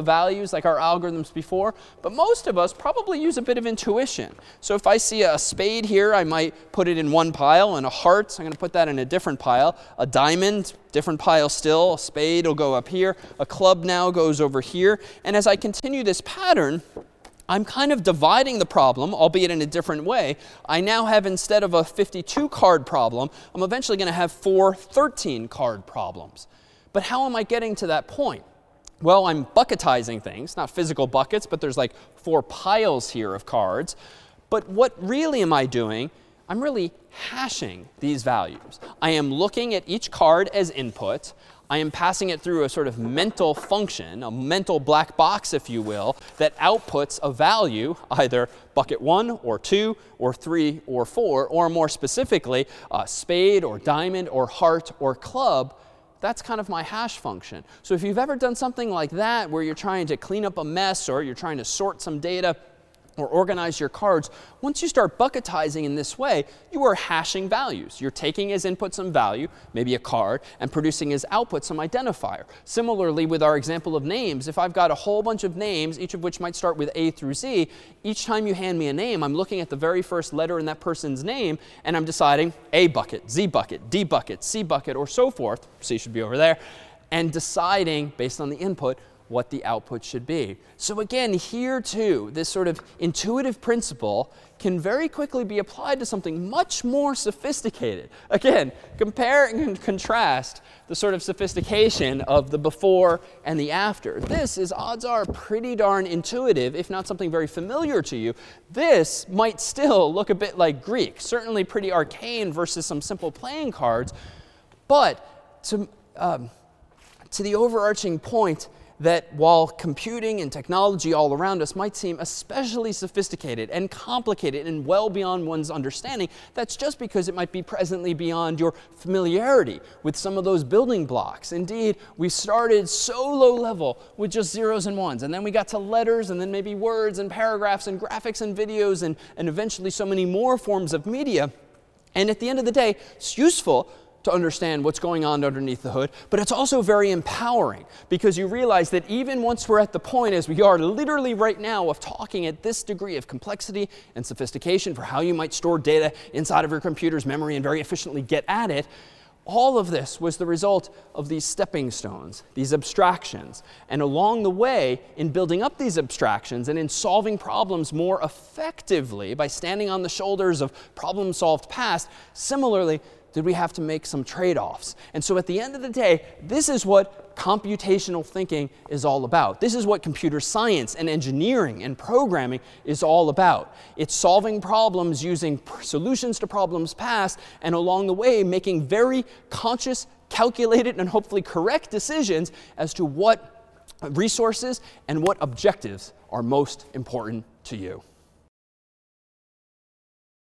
of values like our algorithms before, but most of us probably use a bit of intuition. So if I see a spade here, I might put it in one pile, and a heart, I'm going to put that in a different pile. A diamond, different pile still. A spade will go up here. A club now goes over here. And as I continue this pattern, I'm kind of dividing the problem, albeit in a different way. I now have, instead of a 52 card problem, I'm eventually going to have 4 13 card problems. But how am I getting to that point? Well, I'm bucketizing things, not physical buckets, but there's like 4 piles here of cards. But what really am I doing? I'm really hashing these values. I am looking at each card as input. I am passing it through a sort of mental function, a mental black box, if you will, that outputs a value, either bucket 1 or 2 or 3 or 4, or more specifically, spade or diamond or heart or club. That's kind of my hash function. So if you've ever done something like that, where you're trying to clean up a mess or you're trying to sort some data or organize your cards, once you start bucketizing in this way, you are hashing values. You're taking as input some value, maybe a card, and producing as output some identifier. Similarly, with our example of names, if I've got a whole bunch of names, each of which might start with A through Z, each time you hand me a name, I'm looking at the very first letter in that person's name, and I'm deciding A bucket, Z bucket, D bucket, C bucket, or so forth. C should be over there. And deciding, based on the input, what the output should be. So again, here too, this sort of intuitive principle can very quickly be applied to something much more sophisticated. Again, compare and contrast the sort of sophistication of the before and the after. This is, odds are, pretty darn intuitive, if not something very familiar to you. This might still look a bit like Greek, certainly pretty arcane versus some simple playing cards, but to the overarching point that while computing and technology all around us might seem especially sophisticated and complicated and well beyond one's understanding, that's just because it might be presently beyond your familiarity with some of those building blocks. Indeed, we started so low level with just zeros and ones, and then we got to letters, and then maybe words and paragraphs and graphics and videos, and eventually so many more forms of media. And at the end of the day, it's useful to understand what's going on underneath the hood, but it's also very empowering, because you realize that even once we're at the point, as we are literally right now, of talking at this degree of complexity and sophistication for how you might store data inside of your computer's memory and very efficiently get at it, all of this was the result of these stepping stones, these abstractions. And along the way, in building up these abstractions and in solving problems more effectively by standing on the shoulders of problem-solved past, similarly, did we have to make some trade-offs. And so at the end of the day, this is what computational thinking is all about. This is what computer science and engineering and programming is all about. It's solving problems using solutions to problems past, and along the way making very conscious, calculated, and hopefully correct decisions as to what resources and what objectives are most important to you.